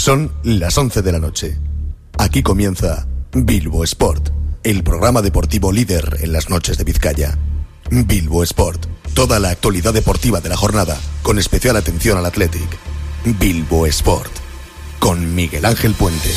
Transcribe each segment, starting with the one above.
Son las 11 de la noche. Aquí comienza Bilbo Sport, el programa deportivo líder en las noches de Vizcaya. Bilbo Sport, toda la actualidad deportiva de la jornada, con especial atención al Athletic. Bilbo Sport, con Miguel Ángel Puente.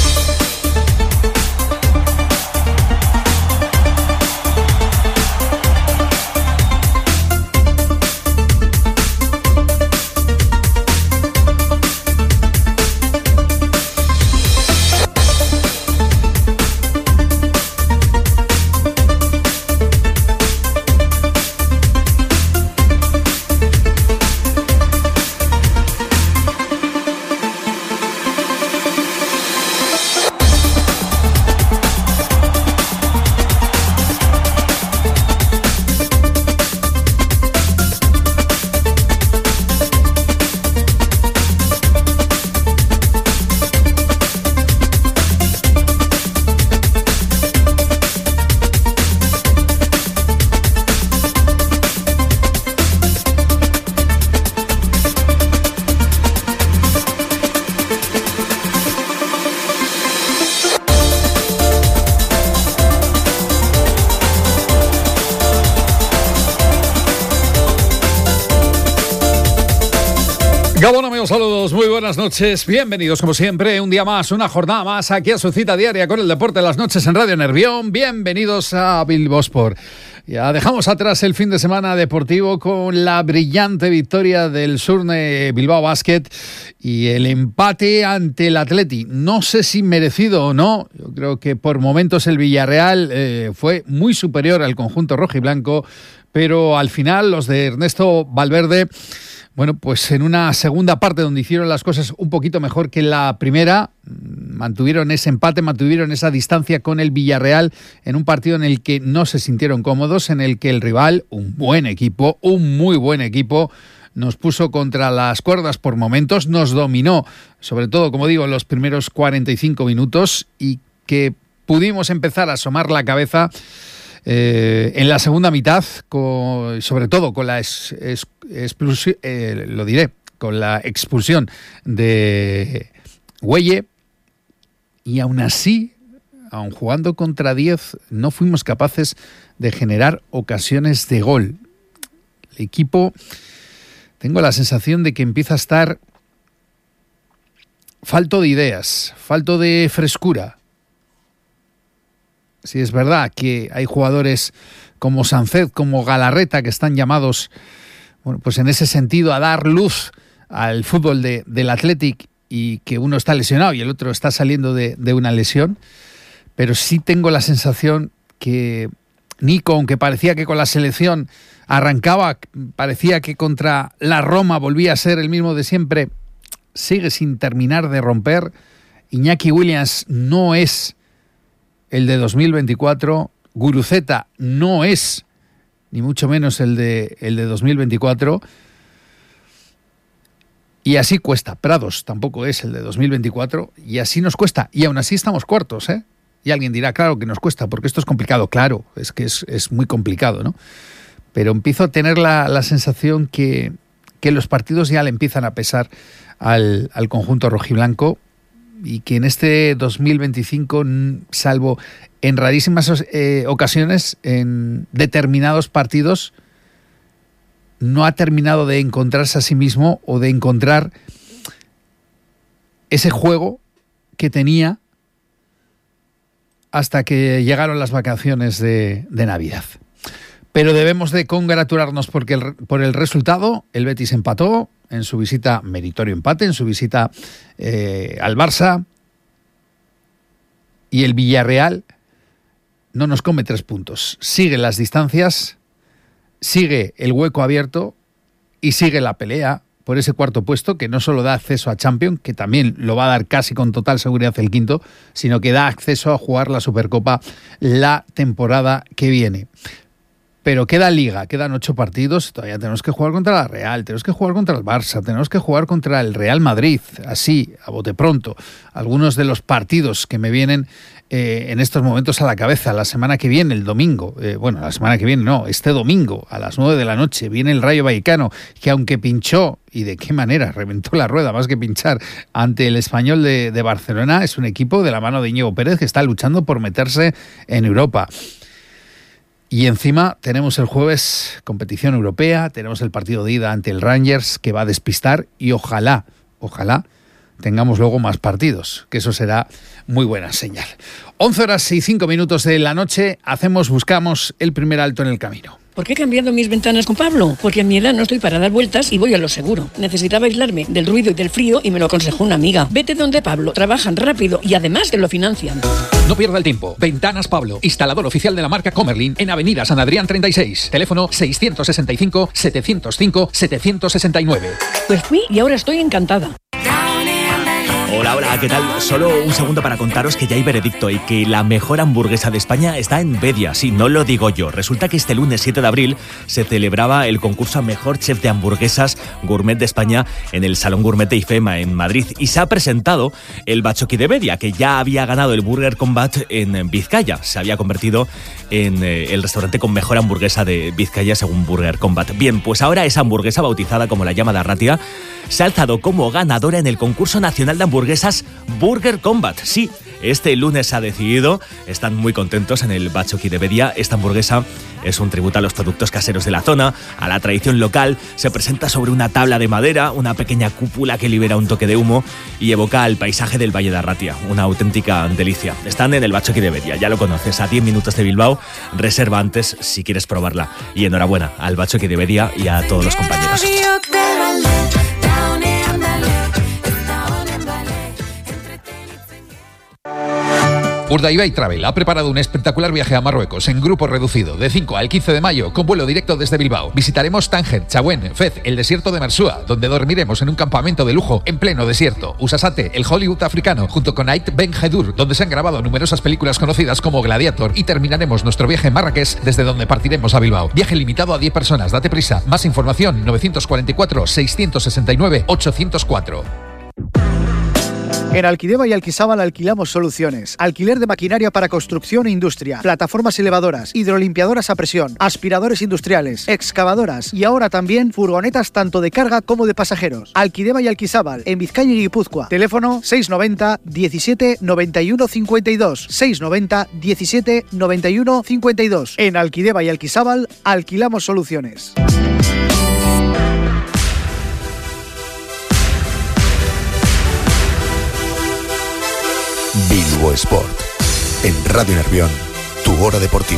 Gabón, amigos, saludos, muy buenas noches, bienvenidos como siempre, un día más, una jornada más, aquí a su cita diaria con el deporte de las noches en Radio Nervión. Bienvenidos a Bilbo Sport. Ya dejamos atrás el fin de semana deportivo con la brillante victoria del Surne Bilbao Basket y el empate ante el Athletic. No sé si merecido o no, yo creo que por momentos el Villarreal fue muy superior al conjunto rojiblanco, pero al final los de Ernesto Valverde, bueno, pues en una segunda parte donde hicieron las cosas un poquito mejor que la primera, mantuvieron ese empate, mantuvieron esa distancia con el Villarreal en un partido en el que no se sintieron cómodos, en el que el rival, un buen equipo, un muy buen equipo, nos puso contra las cuerdas por momentos, nos dominó, sobre todo, como digo, en los primeros 45 minutos y que pudimos empezar a asomar la cabeza en la segunda mitad, sobre todo con la con la expulsión de Güelle, y aún así, aun jugando contra 10, no fuimos capaces de generar ocasiones de gol. El equipo, tengo la sensación de que empieza a estar falto de ideas, falto de frescura. Sí, es verdad que hay jugadores como Sánchez, como Galarreta, que están llamados, bueno, pues en ese sentido a dar luz al fútbol del Athletic, y que uno está lesionado y el otro está saliendo de una lesión, pero sí tengo la sensación que Nico, aunque parecía que con la selección arrancaba, parecía que contra la Roma volvía a ser el mismo de siempre, sigue sin terminar de romper. Iñaki Williams no es el de 2024, Guruceta no es ni mucho menos el de 2024, y así cuesta. Prados tampoco es el de 2024, y así nos cuesta, y aún así estamos cuartos, ¿eh? Y alguien dirá, claro que nos cuesta, porque esto es complicado. Claro, es que es muy complicado, ¿no? Pero empiezo a tener la sensación que los partidos ya le empiezan a pesar al conjunto rojiblanco, y que en este 2025, salvo en rarísimas ocasiones, en determinados partidos, no ha terminado de encontrarse a sí mismo o de encontrar ese juego que tenía hasta que llegaron las vacaciones de Navidad. Pero debemos de congratularnos por el resultado. El Betis empató en su visita, meritorio empate, en su visita al Barça. Y el Villarreal no nos come 3 puntos. Sigue las distancias, sigue el hueco abierto y sigue la pelea por ese cuarto puesto, que no solo da acceso a Champions, que también lo va a dar casi con total seguridad el quinto, sino que da acceso a jugar la Supercopa la temporada que viene. Pero queda Liga, quedan 8 partidos, todavía tenemos que jugar contra la Real, tenemos que jugar contra el Barça, tenemos que jugar contra el Real Madrid, así, a bote pronto. Algunos de los partidos que me vienen en estos momentos a la cabeza. La semana que viene, el domingo, la semana que viene no, este domingo a las 9 de la noche viene el Rayo Vallecano, que aunque pinchó, y de qué manera, reventó la rueda más que pinchar ante el Español de Barcelona, es un equipo de la mano de Íñigo Pérez que está luchando por meterse en Europa. Y encima tenemos el jueves competición europea, tenemos el partido de ida ante el Rangers que va a despistar y ojalá tengamos luego más partidos, que eso será muy buena señal. 11:05 de la noche, buscamos el primer alto en el camino. ¿Por qué he cambiado mis ventanas con Pablo? Porque a mi edad no estoy para dar vueltas y voy a lo seguro. Necesitaba aislarme del ruido y del frío y me lo aconsejó una amiga. Vete donde Pablo, trabajan rápido y además te lo financian. No pierda el tiempo. Ventanas Pablo, instalador oficial de la marca Comerlin en Avenida San Adrián 36. Teléfono 665-705-769. Pues fui y ahora estoy encantada. Hola, ¿qué tal? Solo un segundo para contaros que ya hay veredicto y que la mejor hamburguesa de España está en Bedia. Sí, no lo digo yo. Resulta que este lunes 7 de abril se celebraba el concurso a Mejor Chef de Hamburguesas Gourmet de España en el Salón Gourmet de IFEMA en Madrid y se ha presentado el Batzoki de Bedia, que ya había ganado el Burger Combat en Vizcaya. Se había convertido en el restaurante con mejor hamburguesa de Vizcaya según Burger Combat. Bien, pues ahora esa hamburguesa, bautizada como la llama de Arratia, se ha alzado como ganadora en el concurso nacional de hamburguesas Burger Combat. Sí, este lunes se ha decidido, están muy contentos en el Batzoki de Bedia. Esta hamburguesa es un tributo a los productos caseros de la zona, a la tradición local. Se presenta sobre una tabla de madera, una pequeña cúpula que libera un toque de humo y evoca al paisaje del Valle de Arratia, una auténtica delicia. Están en el Batzoki de Bedia, ya lo conoces, a 10 minutos de Bilbao. Reserva antes si quieres probarla. Y enhorabuena al Batzoki de Bedia y a todos los compañeros. Urdaibai Travel ha preparado un espectacular viaje a Marruecos en grupo reducido de 5 al 15 de mayo con vuelo directo desde Bilbao. Visitaremos Tánger, Chauen, Fez, el desierto de Mersúa, donde dormiremos en un campamento de lujo en pleno desierto. Usasate, el Hollywood africano, junto con Ait Ben Hadur, donde se han grabado numerosas películas conocidas como Gladiator, y terminaremos nuestro viaje en Marrakech, desde donde partiremos a Bilbao. Viaje limitado a 10 personas, date prisa. Más información 944-669-804. En Alquideva y Alquisábal alquilamos soluciones. Alquiler de maquinaria para construcción e industria, plataformas elevadoras, hidrolimpiadoras a presión, aspiradores industriales, excavadoras y ahora también furgonetas tanto de carga como de pasajeros. Alquideva y Alquisábal, en Vizcaya y Guipúzcoa. Teléfono 690 17 91 52. 690 17 91 52. En Alquideva y Alquisábal alquilamos soluciones. Bilbo Sport, en Radio Nervión, tu hora deportiva.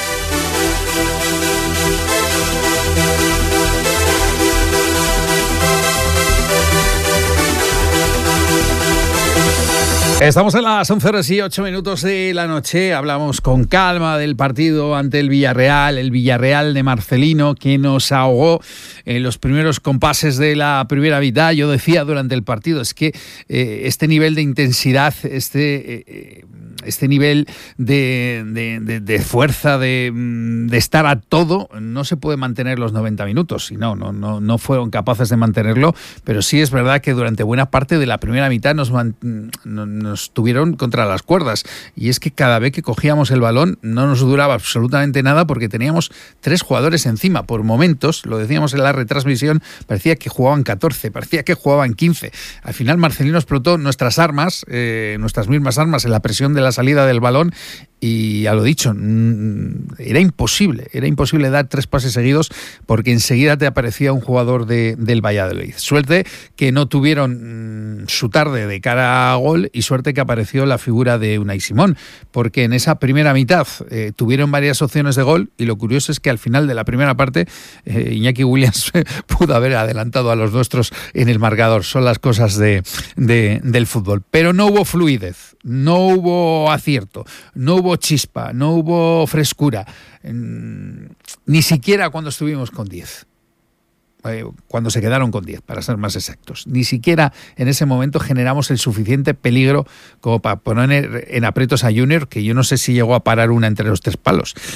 Estamos en las 11:08 de la noche. Hablamos con calma del partido ante el Villarreal de Marcelino, que nos ahogó en los primeros compases de la primera mitad. Yo decía durante el partido, es que este nivel de intensidad, este nivel de fuerza, de estar a todo, no se puede mantener los 90 minutos. Y no fueron capaces de mantenerlo, pero sí es verdad que durante buena parte de la primera mitad nos tuvieron contra las cuerdas. Y es que cada vez que cogíamos el balón no nos duraba absolutamente nada porque teníamos 3 jugadores encima. Por momentos, lo decíamos en la retransmisión, parecía que jugaban 14, parecía que jugaban 15. Al final Marcelino explotó nuestras mismas armas en la presión de la salida del balón y, a lo dicho, era imposible dar 3 pases seguidos porque enseguida te aparecía un jugador del Valladolid. Suerte que no tuvieron su tarde de cara a gol y suerte que apareció la figura de Unai Simón, porque en esa primera mitad tuvieron varias opciones de gol y lo curioso es que al final de la primera parte Iñaki Williams pudo haber adelantado a los nuestros en el marcador. Son las cosas del fútbol. Pero no hubo fluidez, no hubo acierto, no hubo chispa, no hubo frescura, ni siquiera cuando estuvimos con 10. Cuando se quedaron con 10, para ser más exactos. Ni siquiera en ese momento generamos el suficiente peligro como para poner en aprietos a Junior, que yo no sé si llegó a parar una entre los 3 palos.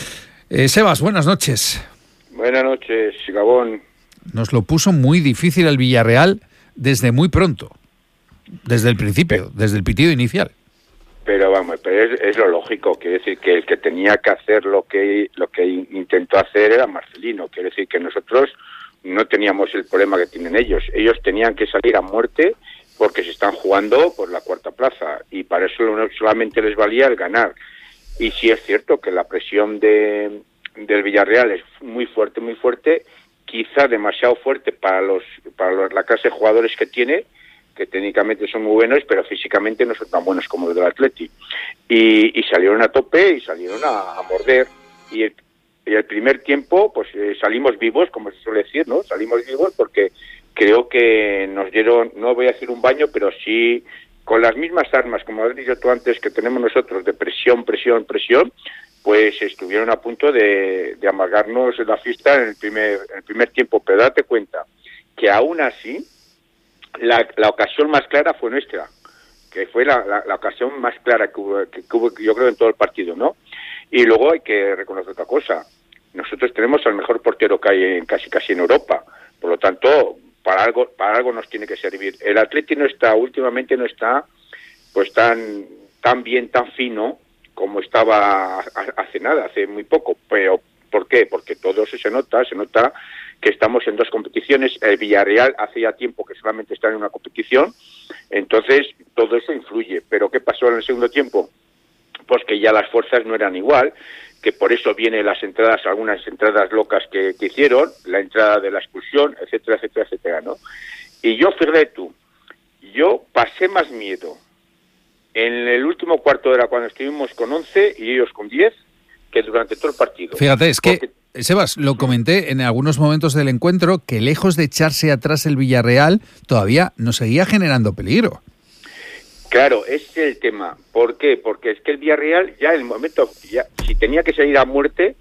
Sebas, buenas noches. Buenas noches, Gabón. Nos lo puso muy difícil el Villarreal desde muy pronto, desde el principio, desde el pitido inicial. Pero vamos, pero es lo lógico, quiere decir que el que tenía que hacer lo que intentó hacer era Marcelino, quiere decir que nosotros no teníamos el problema que tienen ellos. Ellos tenían que salir a muerte porque se están jugando por la cuarta plaza y para eso solamente les valía el ganar. Y sí es cierto que la presión del Villarreal es muy fuerte, quizá demasiado fuerte para la clase de jugadores que tiene, que técnicamente son muy buenos, pero físicamente no son tan buenos como los del Atleti. Y salieron a tope y salieron a morder. Y el primer tiempo, pues salimos vivos, como se suele decir, ¿no? Salimos vivos porque creo que nos dieron, no voy a decir un baño, pero sí con las mismas armas, como has dicho tú antes, que tenemos nosotros, de presión, pues estuvieron a punto de amargarnos la fiesta en el primer tiempo. Pero date cuenta que aún así la ocasión más clara fue nuestra, que fue la ocasión más clara que hubo, yo creo, en todo el partido, ¿no? Y luego hay que reconocer otra cosa. Nosotros tenemos al mejor portero que hay casi en Europa. Por lo tanto, para algo nos tiene que servir. El Atleti últimamente no está pues tan bien, tan fino como estaba hace muy poco. Pero ¿por qué? Porque todo eso se nota que estamos en dos competiciones. El Villarreal hace ya tiempo que solamente está en una competición, entonces todo eso influye. Pero ¿qué pasó en el segundo tiempo? Pues que ya las fuerzas no eran igual, que por eso vienen algunas entradas locas que hicieron, la entrada de la expulsión, etcétera, ¿no? Y fíjate tú, yo pasé más miedo en el último cuarto de hora cuando estuvimos con 11 y ellos con 10 que durante todo el partido. Fíjate, es que, Sebas, lo comenté en algunos momentos del encuentro, que lejos de echarse atrás el Villarreal, todavía nos seguía generando peligro. Claro, ese es el tema. ¿Por qué? Porque es que el Villarreal ya en el momento, si tenía que salir a muerte,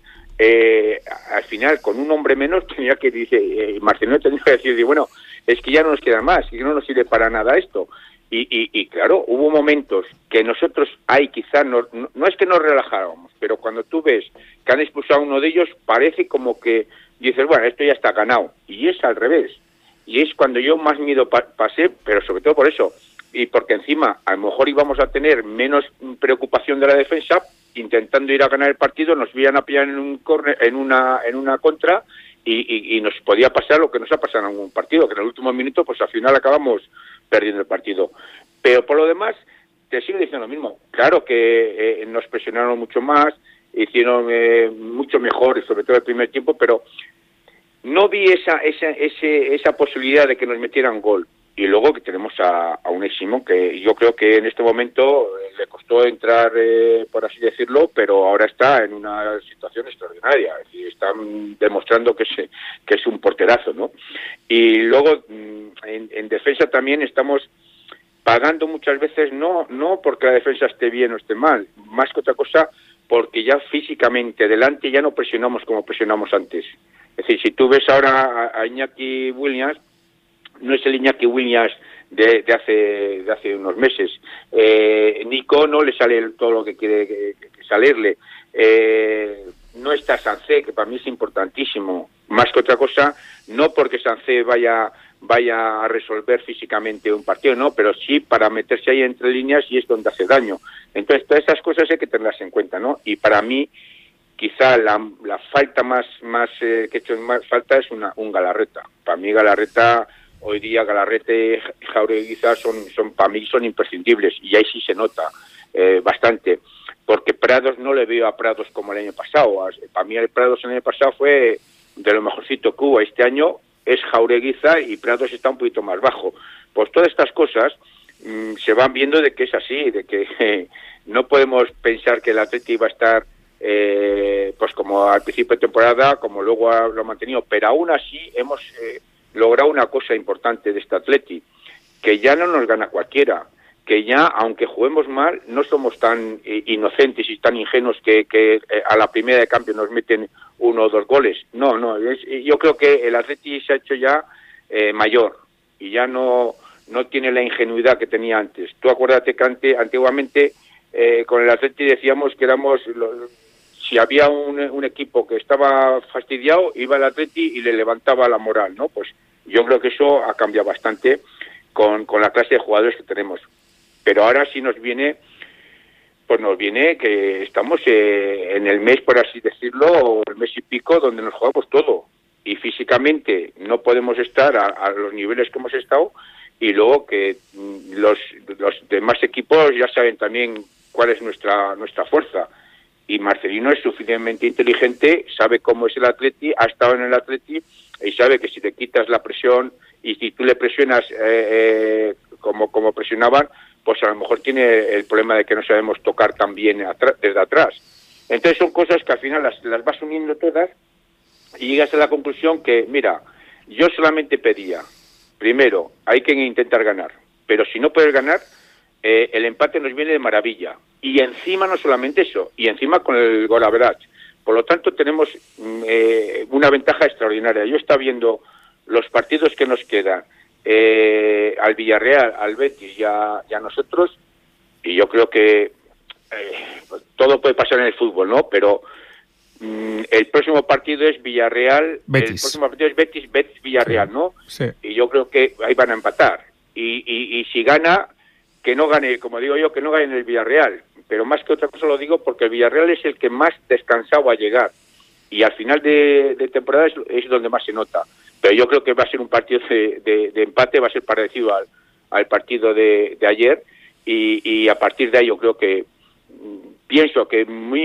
al final con un hombre menos Marcelino tenía que decir, bueno, es que ya no nos queda más, que no nos sirve para nada esto. Y claro, hubo momentos que nosotros quizás no es que nos relajábamos, pero cuando tú ves que han expulsado a uno de ellos, parece como que dices, bueno, esto ya está ganado. Y es al revés. Y es cuando yo más miedo pasé, pero sobre todo por eso. Y porque encima a lo mejor íbamos a tener menos preocupación de la defensa, intentando ir a ganar el partido, nos iban a pillar en un corner, en una contra, y nos podía pasar lo que nos ha pasado en algún partido, que en el último minuto pues al final acabamos perdiendo el partido. Pero por lo demás, te sigo diciendo lo mismo. Claro que nos presionaron mucho más, hicieron mucho mejor, y sobre todo el primer tiempo, pero no vi esa posibilidad de que nos metieran gol. Y luego que tenemos a un Simón que yo creo que en este momento le costó entrar, por así decirlo, pero ahora está en una situación extraordinaria. Es decir, están demostrando que es un porterazo, ¿no? Y luego en defensa también estamos pagando muchas veces, no porque la defensa esté bien o esté mal, más que otra cosa, porque ya físicamente delante ya no presionamos como presionamos antes. Es decir, si tú ves ahora a Iñaki Williams, no es el Iñaki Williams de hace unos meses. Nico no le sale todo lo que quiere salirle. No está Sancé, que para mí es importantísimo. Más que otra cosa, no porque Sancé vaya a resolver físicamente un partido, no, pero sí para meterse ahí entre líneas y es donde hace daño. Entonces, todas esas cosas hay que tenerlas en cuenta, ¿no? Y para mí, quizá la falta más que he hecho más falta es un Galarreta. Para mí Galarreta, hoy día Galarrete y Jaureguizá para mí son imprescindibles, y ahí sí se nota bastante, porque Prados no le veo a Prados como el año pasado. Para mí el Prados el año pasado fue de lo mejorcito que hubo. Este año es Jaureguizá y Prados está un poquito más bajo. Pues todas estas cosas se van viendo de que es así, de que no podemos pensar que el Atleti va a estar pues como al principio de temporada, como luego lo ha mantenido, pero aún así hemos logrado una cosa importante de este Atleti, que ya no nos gana cualquiera, que ya, aunque juguemos mal, no somos tan inocentes y tan ingenuos que a la primera de cambio nos meten 1 o 2 goles. No, yo creo que el Atleti se ha hecho ya mayor y ya no tiene la ingenuidad que tenía antes. Tú acuérdate que antiguamente con el Atleti decíamos que éramos si había un equipo que estaba fastidiado, iba el Atleti y le levantaba la moral, ¿no? Pues yo creo que eso ha cambiado bastante con la clase de jugadores que tenemos. Pero ahora sí nos viene que estamos en el mes, por así decirlo, o el mes y pico, donde nos jugamos todo. Y físicamente no podemos estar a los niveles que hemos estado, y luego que los demás equipos ya saben también cuál es nuestra fuerza. Y Marcelino es suficientemente inteligente, sabe cómo es el Atleti, ha estado en el Atleti y sabe que si le quitas la presión y si tú le presionas como presionaban, pues a lo mejor tiene el problema de que no sabemos tocar tan bien desde atrás. Entonces son cosas que al final las vas uniendo todas y llegas a la conclusión que, mira, yo solamente pedía, primero, hay que intentar ganar, pero si no puedes ganar, el empate nos viene de maravilla. Y encima no solamente eso, y encima con el gol average. Por lo tanto, tenemos una ventaja extraordinaria. Yo estaba viendo los partidos que nos quedan, al Villarreal, al Betis y a nosotros, y yo creo que todo puede pasar en el fútbol, ¿no? Pero el próximo partido es Villarreal-Betis. El próximo partido es Betis-Villarreal, sí, ¿no? Sí. Y yo creo que ahí van a empatar. Y si gana, que no gane, como digo yo, que no gane en el Villarreal. Pero más que otra cosa lo digo porque el Villarreal es el que más descansado va a llegar. Y al final de temporada es donde más se nota. Pero yo creo que va a ser un partido de empate, va a ser parecido al partido de ayer. Y a partir de ahí yo creo que pienso que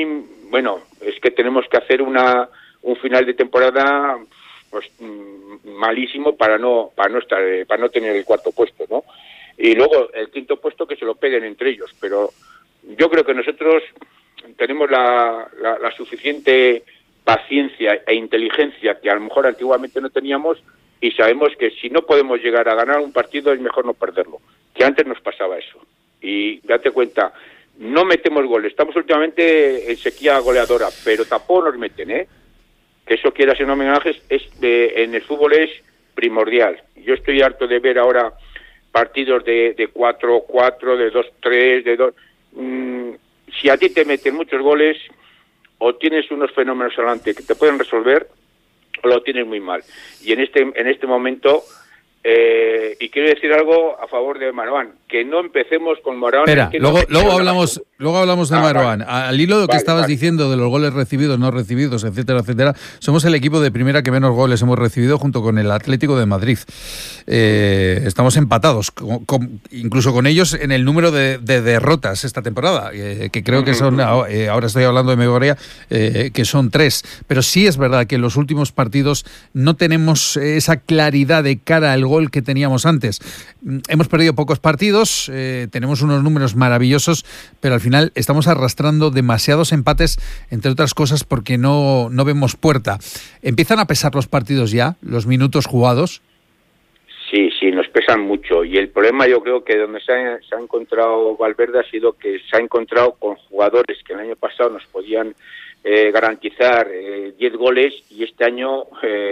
es que tenemos que hacer un final de temporada pues malísimo para no tener el cuarto puesto, ¿no? Y luego el quinto puesto que se lo peguen entre ellos. Pero yo creo que nosotros tenemos la suficiente paciencia e inteligencia que a lo mejor antiguamente no teníamos, y sabemos que si no podemos llegar a ganar un partido es mejor no perderlo, que antes nos pasaba eso. Y date cuenta, no metemos goles, estamos últimamente en sequía goleadora, pero tampoco nos meten, que eso, quieras o no homenajes, en el fútbol es primordial. Yo estoy harto de ver ahora partidos de 4-4, de 2-3, de 2... si a ti te meten muchos goles, o tienes unos fenómenos adelante que te pueden resolver, o lo tienes muy mal. Y en este momento, y quiero decir algo a favor de Marouane, que no empecemos con Marouane. Espera, luego hablamos de Marouane. Vale. Al hilo de lo que estabas diciendo de los goles recibidos, no recibidos, etcétera, etcétera, somos el equipo de primera que menos goles hemos recibido junto con el Atlético de Madrid. Estamos empatados, incluso con ellos en el número de derrotas esta temporada, que creo que son, ahora estoy hablando de memoria, que son 3. Pero sí es verdad que en los últimos partidos no tenemos esa claridad de cara al gol que teníamos antes. Hemos perdido pocos partidos, tenemos unos números maravillosos, pero al final estamos arrastrando demasiados empates, entre otras cosas porque no vemos puerta. ¿Empiezan a pesar los partidos ya, los minutos jugados? Sí, nos pesan mucho, y el problema yo creo que donde se ha encontrado Valverde ha sido que se ha encontrado con jugadores que el año pasado nos podían garantizar 10 goles y este año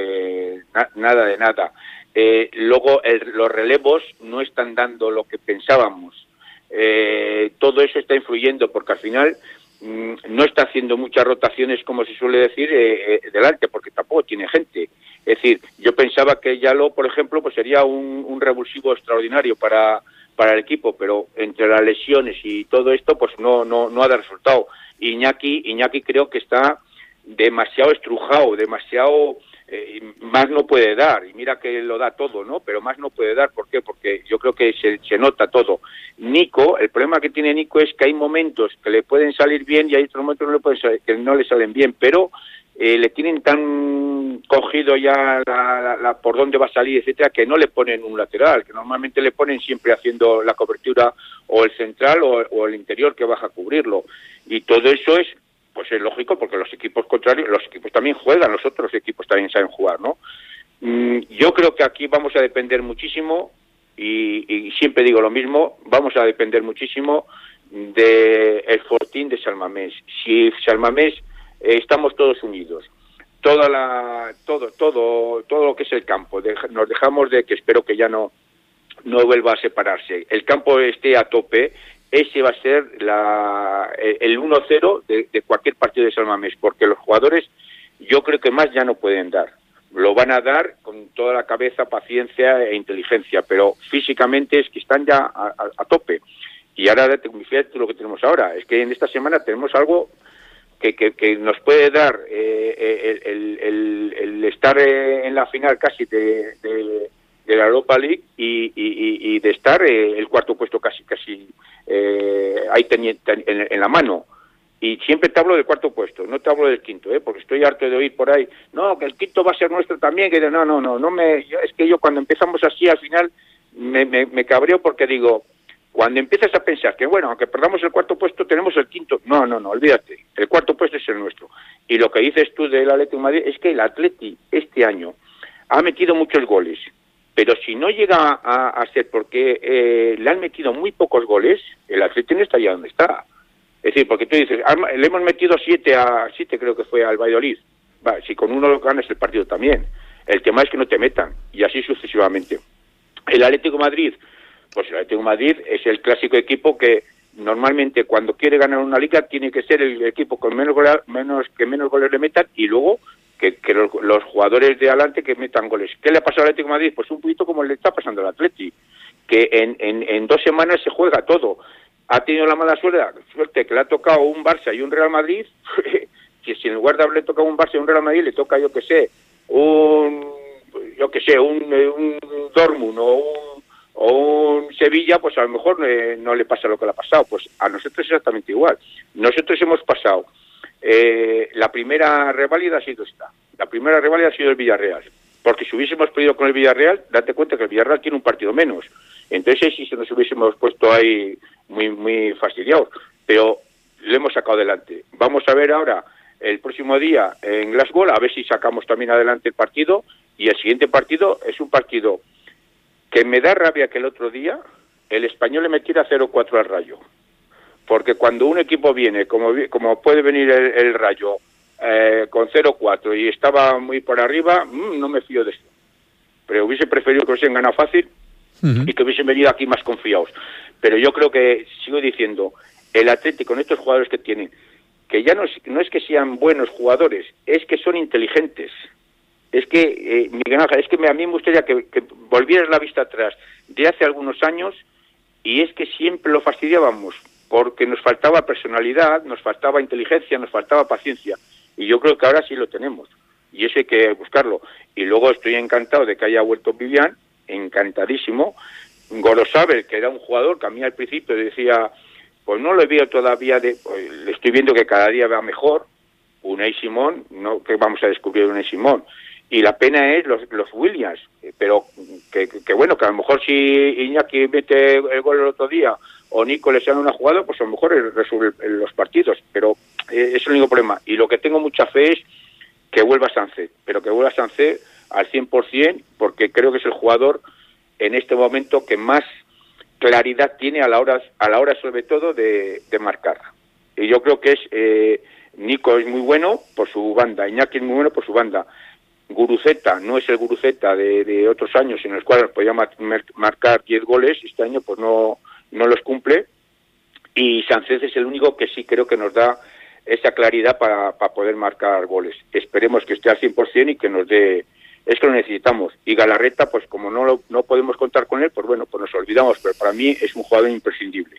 nada de nada. Luego los relevos no están dando lo que pensábamos. Todo eso está influyendo porque al final no está haciendo muchas rotaciones, como se suele decir, delante, porque tampoco tiene gente. Es decir, yo pensaba que Yalo, por ejemplo, pues sería un revulsivo extraordinario para el equipo, pero entre las lesiones y todo esto, pues no ha dado resultado. Iñaki creo que está demasiado estrujado, demasiado... más no puede dar, y mira que lo da todo, ¿no? Pero más no puede dar. ¿Por qué? Porque yo creo que se nota todo. Nico, el problema que tiene Nico es que hay momentos que le pueden salir bien y hay otros momentos que no le salen bien, pero le tienen tan cogido ya por dónde va a salir, etcétera, que no le ponen un lateral, que normalmente le ponen siempre haciendo la cobertura o el central o el interior que baja a cubrirlo. Y todo eso es lógico, porque los equipos contrarios, los equipos también juegan, los otros equipos también saben jugar, ¿no? Yo creo que aquí vamos a depender muchísimo, y siempre digo lo mismo, vamos a depender muchísimo del Fortín de San Mamés. Si San Mamés estamos todos unidos, todo lo que es el campo, nos dejamos de, que espero que ya no vuelva a separarse, el campo esté a tope, ese va a ser el 1-0 de cualquier partido de San Mamés, porque los jugadores yo creo que más ya no pueden dar. Lo van a dar con toda la cabeza, paciencia e inteligencia, pero físicamente es que están ya a tope. Y ahora, fíjate lo que tenemos ahora, es que en esta semana tenemos algo que nos puede dar el estar en la final casi de la Europa League y de estar el cuarto puesto casi ahí en la mano. Y siempre te hablo del cuarto puesto, no te hablo del quinto, porque estoy harto de oír por ahí, no, que el quinto va a ser nuestro también, que es que yo cuando empezamos así al final me cabreo porque digo, cuando empiezas a pensar que bueno, aunque perdamos el cuarto puesto tenemos el quinto, no, olvídate, el cuarto puesto es el nuestro. Y lo que dices tú del Atlético de Madrid es que el Atleti este año ha metido muchos goles, pero si no llega a ser porque le han metido muy pocos goles, el Atleti no está allá donde está. Es decir, porque tú dices, le hemos metido 7 creo que fue al Valladolid. Si con uno lo ganas el partido también. El tema es que no te metan, y así sucesivamente. El Atlético de Madrid, pues el Atlético de Madrid es el clásico equipo que normalmente cuando quiere ganar una liga tiene que ser el equipo con menos goles le metan, y luego que los jugadores de adelante que metan goles. ¿Qué le ha pasado al Atlético de Madrid? Pues un poquito como le está pasando al Atleti, que en 2 semanas se juega todo. Ha tenido la mala suerte que le ha tocado un Barça y un Real Madrid, que si en lugar de haberle tocado un Barça y un Real Madrid le toca, un Dortmund o un Sevilla, pues a lo mejor no le pasa lo que le ha pasado. Pues a nosotros exactamente igual. Nosotros hemos pasado, la primera reválida ha sido esta. La primera reválida ha sido el Villarreal. Porque si hubiésemos perdido con el Villarreal, date cuenta que el Villarreal tiene un partido menos. Entonces sí se nos hubiésemos puesto ahí muy, muy fastidiados. Pero lo hemos sacado adelante. Vamos a ver ahora, el próximo día en Glasgow, a ver si sacamos también adelante el partido. Y el siguiente partido es un partido que me da rabia que el otro día el Español le metiera 0-4 al Rayo. Porque cuando un equipo viene, como puede venir el Rayo, con 0-4 y estaba muy por arriba, no me fío de esto. Pero hubiese preferido que hubiesen ganado fácil y que hubiesen venido aquí más confiados. Pero yo creo que, sigo diciendo, el Atlético con estos jugadores que tienen, que ya no es que sean buenos jugadores, es que son inteligentes. Es que, Miguel Ángel, a mí me gustaría que volvieras la vista atrás de hace algunos años, y es que siempre lo fastidiábamos, porque nos faltaba personalidad, nos faltaba inteligencia, nos faltaba paciencia. Y yo creo que ahora sí lo tenemos, y eso hay que buscarlo. Y luego estoy encantado de que haya vuelto Vivian, encantadísimo. Gorosabel, que era un jugador que a mí al principio decía, pues no lo veo todavía, pues le estoy viendo que cada día va mejor. Unai Simón, no que vamos a descubrir Unai Simón. Y la pena es los Williams, pero que bueno, que a lo mejor si Iñaki mete el gol el otro día o Nico le sale una jugada, pues a lo mejor resuelve los partidos, pero es el único problema. Y lo que tengo mucha fe es que vuelva Sancet, pero que vuelva Sancet al 100%, porque creo que es el jugador en este momento que más claridad tiene a la hora sobre todo de marcar. Y yo creo que Nico es muy bueno por su banda, Iñaki es muy bueno por su banda. Guruceta no es el Guruceta de otros años en los cuales podía marcar 10 goles, este año pues no los cumple, y Sánchez es el único que sí creo que nos da esa claridad para poder marcar goles. Esperemos que esté al 100% y que nos dé, es que lo necesitamos. Y Galarreta, pues como no podemos contar con él, pues bueno, pues nos olvidamos, pero para mí es un jugador imprescindible.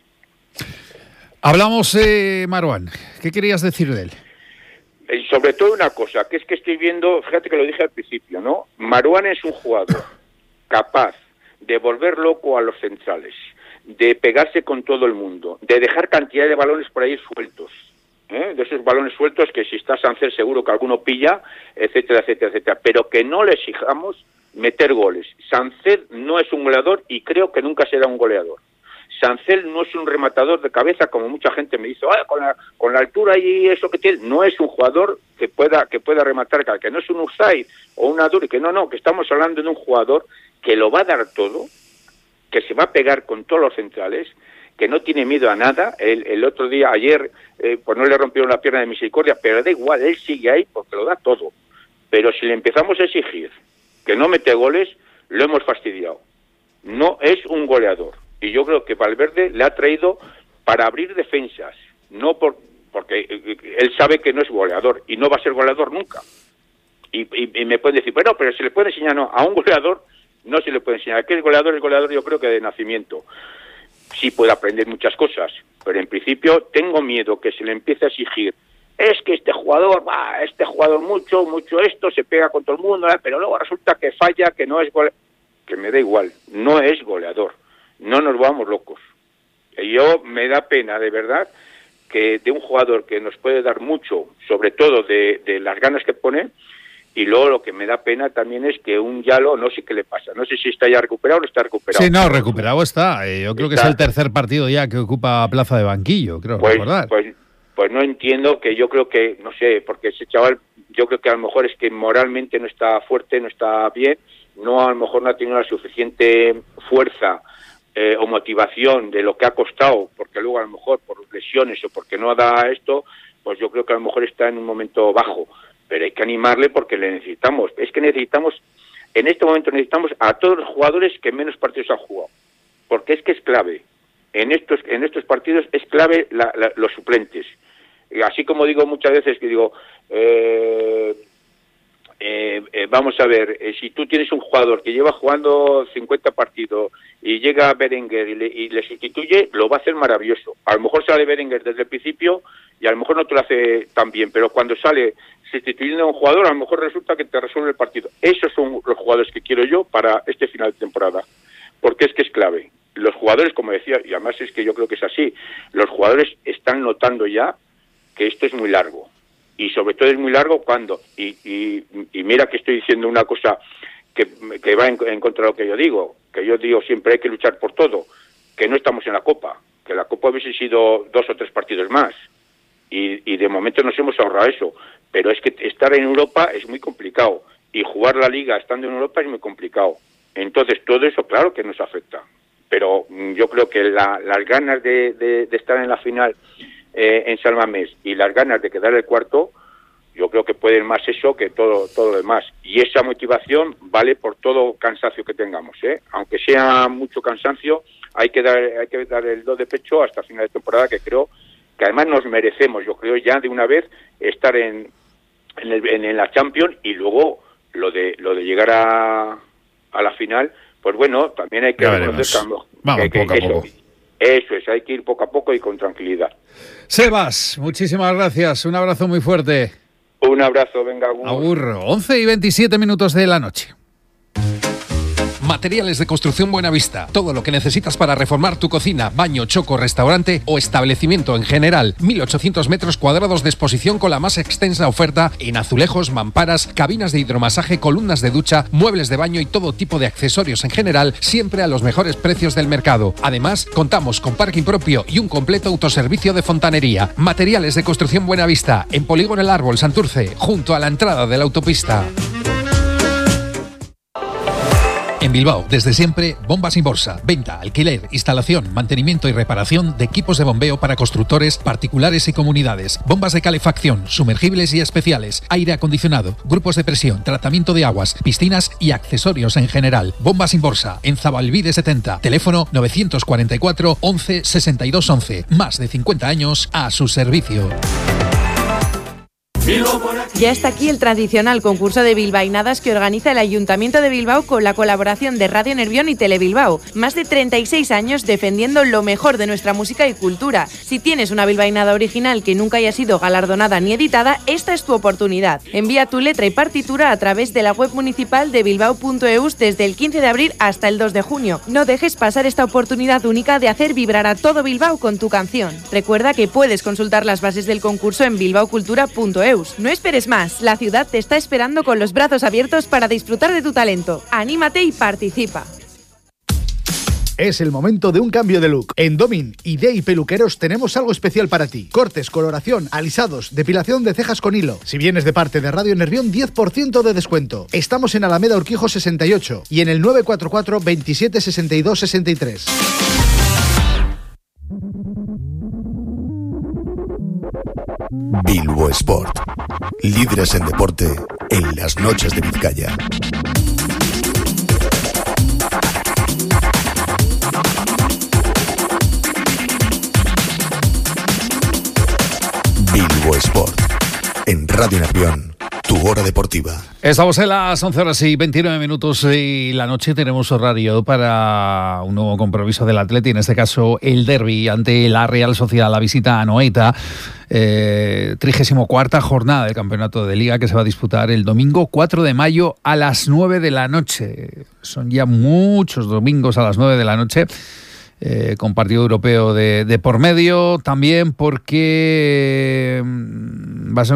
Hablamos de Marouane. ¿Qué querías decir de él? Sobre todo una cosa, que es que estoy viendo, fíjate que lo dije al principio, ¿no? Marouane es un jugador capaz de volver loco a los centrales, de pegarse con todo el mundo, de dejar cantidad de balones por ahí sueltos, de esos balones sueltos que si está Sánchez seguro que alguno pilla, etcétera, etcétera, etcétera, pero que no le exijamos meter goles. Sánchez no es un goleador y creo que nunca será un goleador. Sánchez no es un rematador de cabeza como mucha gente me dice, con la altura y eso que tiene, no es un jugador que pueda rematar, que no es un Uzay o un Aduri, que no, que estamos hablando de un jugador que lo va a dar todo, que se va a pegar con todos los centrales, que no tiene miedo a nada. El otro día, ayer, pues no le rompieron la pierna de Misericordia, pero da igual, él sigue ahí porque lo da todo. Pero si le empezamos a exigir que no mete goles, lo hemos fastidiado. No es un goleador. Y yo creo que Valverde le ha traído para abrir defensas, no porque él sabe que no es goleador y no va a ser goleador nunca. Y me pueden decir, bueno, pero se le puede enseñar, no, a un goleador no se le puede enseñar. Que el goleador yo creo que de nacimiento. Sí puede aprender muchas cosas, pero en principio tengo miedo que se le empiece a exigir. Es que este jugador mucho esto, se pega con todo el mundo, pero luego resulta que falla, que no es goleador. Que me da igual, no es goleador. No nos vamos locos. Yo me da pena, de verdad, que de un jugador que nos puede dar mucho, sobre todo de las ganas que pone, y luego lo que me da pena también es que un Yalo, no sé qué le pasa, no sé si está ya recuperado o no está recuperado. Sí, no, recuperado está. Yo creo que es el tercer partido ya que ocupa plaza de banquillo, creo recordar. Pues no entiendo, que yo creo que, no sé, porque ese chaval, yo creo que a lo mejor es que moralmente no está fuerte, no está bien, a lo mejor no ha tenido la suficiente fuerza o motivación de lo que ha costado, porque luego a lo mejor por lesiones o porque no da esto, pues yo creo que a lo mejor está en un momento bajo. Pero hay que animarle porque le necesitamos. Es que en este momento necesitamos a todos los jugadores que menos partidos han jugado. Porque es que es clave. En estos partidos es clave los suplentes. Así como digo muchas veces que digo, vamos a ver, si tú tienes un jugador que lleva jugando 50 partidos y llega Berenguer y le sustituye, lo va a hacer maravilloso. A lo mejor sale Berenguer desde el principio y a lo mejor no te lo hace tan bien, pero cuando sale sustituyendo a un jugador, a lo mejor resulta que te resuelve el partido. Esos son los jugadores que quiero yo para este final de temporada, porque es que es clave. Los jugadores, como decía, y además es que yo creo que es así, los jugadores están notando ya que esto es muy largo. Y sobre todo es muy largo cuando, y mira que estoy diciendo una cosa que va en contra de lo que yo digo siempre hay que luchar por todo, que no estamos en la Copa, que la Copa hubiese sido 2 o 3 partidos más, y de momento nos hemos ahorrado eso, pero es que estar en Europa es muy complicado, y jugar la Liga estando en Europa es muy complicado. Entonces todo eso claro que nos afecta, pero yo creo que las ganas de estar en la final en San Mamés y las ganas de quedar el cuarto, yo creo que pueden más eso que todo lo demás. Y esa motivación vale por todo cansancio que tengamos, aunque sea mucho cansancio, hay que dar el do de pecho hasta final de temporada, que creo que además nos merecemos, yo creo ya de una vez estar en la Champions, y luego lo de llegar a la final, pues bueno, también hay que reconocer que poco a poco. Eso es, hay que ir poco a poco y con tranquilidad. Sebas, muchísimas gracias, un abrazo muy fuerte. Un abrazo, venga, agur. Agur, 11:27 de la noche. Materiales de Construcción Buenavista. Todo lo que necesitas para reformar tu cocina, baño, choco, restaurante o establecimiento en general. 1.800 metros cuadrados de exposición con la más extensa oferta en azulejos, mamparas, cabinas de hidromasaje, columnas de ducha, muebles de baño y todo tipo de accesorios en general, siempre a los mejores precios del mercado. Además, contamos con parking propio y un completo autoservicio de fontanería. Materiales de Construcción Buenavista, en Polígono El Árbol, Santurce, junto a la entrada de la autopista. En Bilbao, desde siempre, Bombas Inborsa. Venta, alquiler, instalación, mantenimiento y reparación de equipos de bombeo para constructores, particulares y comunidades. Bombas de calefacción, sumergibles y especiales, aire acondicionado, grupos de presión, tratamiento de aguas, piscinas y accesorios en general. Bombas Inborsa, en Zabalbide 70. Teléfono 944 11 62 11. Más de 50 años a su servicio. Ya está aquí el tradicional concurso de bilbainadas que organiza el Ayuntamiento de Bilbao con la colaboración de Radio Nervión y Telebilbao. Más de 36 años defendiendo lo mejor de nuestra música y cultura. Si tienes una bilbainada original que nunca haya sido galardonada ni editada, esta es tu oportunidad. Envía tu letra y partitura a través de la web municipal de bilbao.eus desde el 15 de abril hasta el 2 de junio. No dejes pasar esta oportunidad única de hacer vibrar a todo Bilbao con tu canción. Recuerda que puedes consultar las bases del concurso en bilbaocultura.eus. No esperes más, la ciudad te está esperando con los brazos abiertos para disfrutar de tu talento. Anímate y participa. Es el momento de un cambio de look. En Domin, Idea y Peluqueros tenemos algo especial para ti. Cortes, coloración, alisados, depilación de cejas con hilo. Si vienes de parte de Radio Nervión, 10% de descuento. Estamos en Alameda Urquijo 68 y en el 944 27 62 63. Bilbo Sport, líderes en deporte en las noches de Vizcaya. Bilbo Sport. En Radio Nervión, tu hora deportiva. Estamos en las 11:29 y la noche tenemos horario para un nuevo compromiso del Atleti, en este caso el derbi ante la Real Sociedad, la visita a Anoeta, 34ª jornada del campeonato de Liga que se va a disputar el domingo 4 de mayo a las 9 de la noche. Son ya muchos domingos a las 9 de la noche. Con partido europeo de por medio, también porque va a ser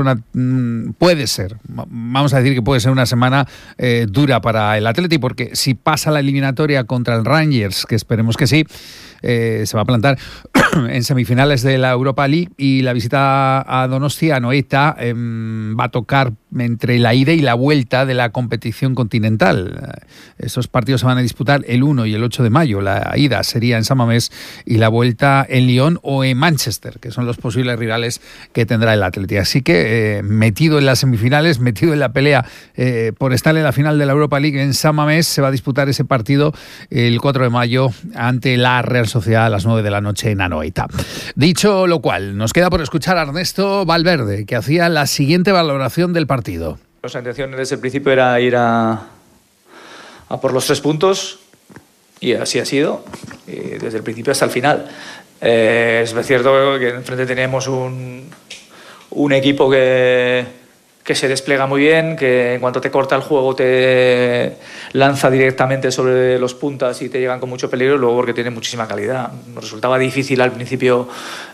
vamos a decir que puede ser una semana dura para el Atleti, porque si pasa la eliminatoria contra el Rangers, que esperemos que sí, se va a plantar en semifinales de la Europa League, y la visita a Donostia, a Anoeta, va a tocar entre la ida y la vuelta de la competición continental. Esos partidos se van a disputar el 1 y el 8 de mayo. La ida sería en San Mamés y la vuelta en Lyon o en Manchester, que son los posibles rivales que tendrá el Atleti. Así que metido en las semifinales, metido en la pelea por estar en la final de la Europa League en San Mamés, se va a disputar ese partido el 4 de mayo ante la Real Sociedad a las 9 de la noche en Anoeta. Dicho lo cual, nos queda por escuchar a Ernesto Valverde, que hacía la siguiente valoración del partido. Nuestra intención desde el principio era ir a por los 3 puntos, y así ha sido, desde el principio hasta el final. Es cierto que enfrente tenemos un equipo que se despliega muy bien, que en cuanto te corta el juego te lanza directamente sobre los puntas y te llegan con mucho peligro, luego porque tiene muchísima calidad. Nos resultaba difícil al principio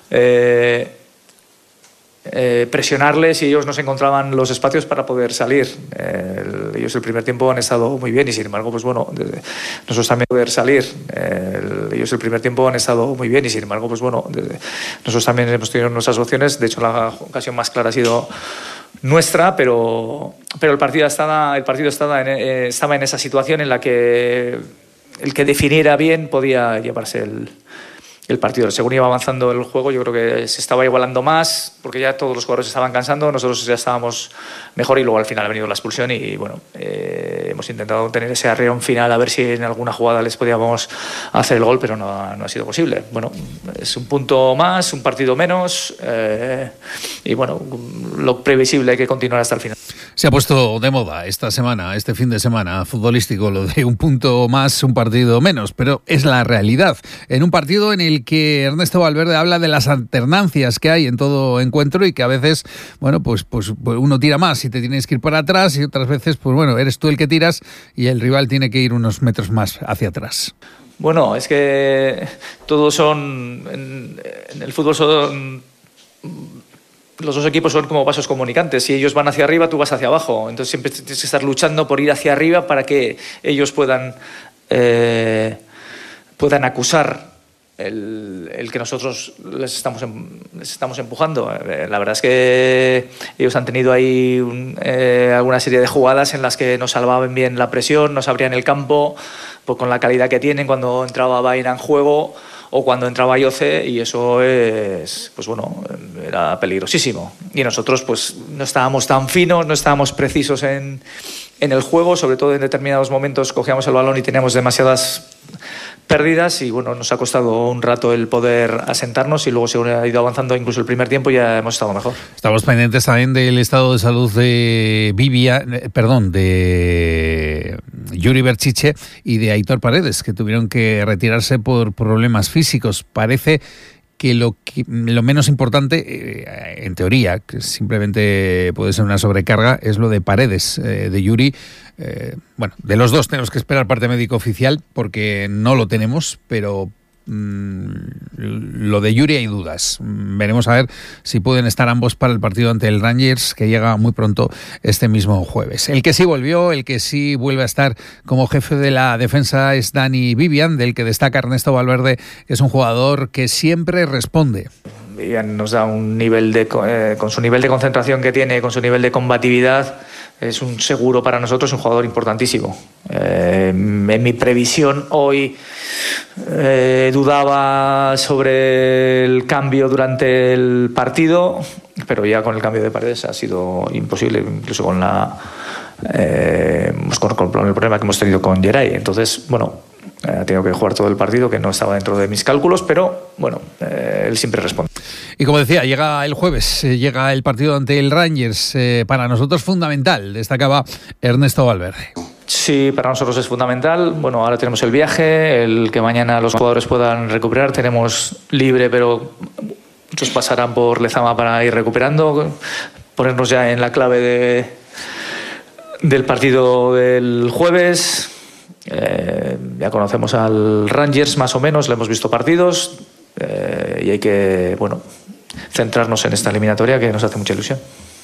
presionarles, y ellos nos encontraban los espacios para poder salir. Ellos el primer tiempo han estado muy bien, y sin embargo, pues bueno, nosotros también poder salir. Ellos el primer tiempo han estado muy bien, y sin embargo, pues bueno, nosotros también hemos tenido nuestras opciones. De hecho, la ocasión más clara ha sido nuestra, pero el partido estaba en esa situación en la que el que definiera bien podía llevarse el partido. Según iba avanzando el juego, yo creo que se estaba igualando más, porque ya todos los jugadores estaban cansando, nosotros ya estábamos mejor, y luego al final ha venido la expulsión, y bueno, hemos intentado tener ese arreón final a ver si en alguna jugada les podíamos hacer el gol, pero no ha sido posible. Bueno, es un punto más, un partido menos, y bueno, lo previsible, hay que continuar hasta el final. Se ha puesto de moda esta semana, este fin de semana futbolístico, lo de un punto más, un partido menos, pero es la realidad. En un partido en el que Ernesto Valverde habla de las alternancias que hay en todo encuentro, y que a veces, bueno, pues uno tira más y te tienes que ir para atrás, y otras veces, pues bueno, eres tú el que tiras y el rival tiene que ir unos metros más hacia atrás. Bueno, es que todos son, en el fútbol son... Los dos equipos son como vasos comunicantes. Si ellos van hacia arriba, tú vas hacia abajo. Entonces siempre tienes que estar luchando por ir hacia arriba para que ellos puedan acusar el que nosotros les estamos empujando. La verdad es que ellos han tenido ahí alguna serie de jugadas en las que nos salvaban bien la presión, nos abrían el campo, pues con la calidad que tienen cuando entraba Baena en juego o cuando entraba Yoce, y eso pues bueno, era peligrosísimo. Y nosotros pues no estábamos tan finos, no estábamos precisos en el juego, sobre todo en determinados momentos cogíamos el balón y teníamos demasiadas pérdidas, y bueno, nos ha costado un rato el poder asentarnos, y luego según ha ido avanzando incluso el primer tiempo ya hemos estado mejor. Estamos pendientes también del estado de salud de de Yuri Berchiche y de Aitor Paredes, que tuvieron que retirarse por problemas físicos. Parece que lo menos importante, en teoría, que simplemente puede ser una sobrecarga, es lo de Paredes. De Yuri, bueno, de los dos tenemos que esperar parte médico oficial, porque no lo tenemos, pero lo de Yuri hay dudas. Veremos a ver si pueden estar ambos para el partido ante el Rangers, que llega muy pronto este mismo jueves. El que sí volvió, el que sí vuelve a estar como jefe de la defensa es Dani Vivian, del que destaca Ernesto Valverde, que es un jugador que siempre responde. Vivian nos da un nivel con su nivel de concentración que tiene, con su nivel de combatividad, es un seguro para nosotros, un jugador importantísimo. En mi previsión hoy dudaba sobre el cambio durante el partido, pero ya con el cambio de Paredes ha sido imposible, incluso con el problema que hemos tenido con Geray. Entonces, bueno, ha tenido que jugar todo el partido, que no estaba dentro de mis cálculos, pero bueno, él siempre responde. Y como decía, llega el jueves, llega el partido ante el Rangers, para nosotros fundamental, destacaba Ernesto Valverde. Sí, para nosotros es fundamental. Bueno, ahora tenemos el viaje, el que mañana los jugadores puedan recuperar. Tenemos libre, pero muchos pasarán por Lezama para ir recuperando. Ponernos ya en la clave del partido del jueves. Ya conocemos al Rangers más o menos, le hemos visto partidos y hay que, centrarnos en esta eliminatoria que nos hace mucha ilusión.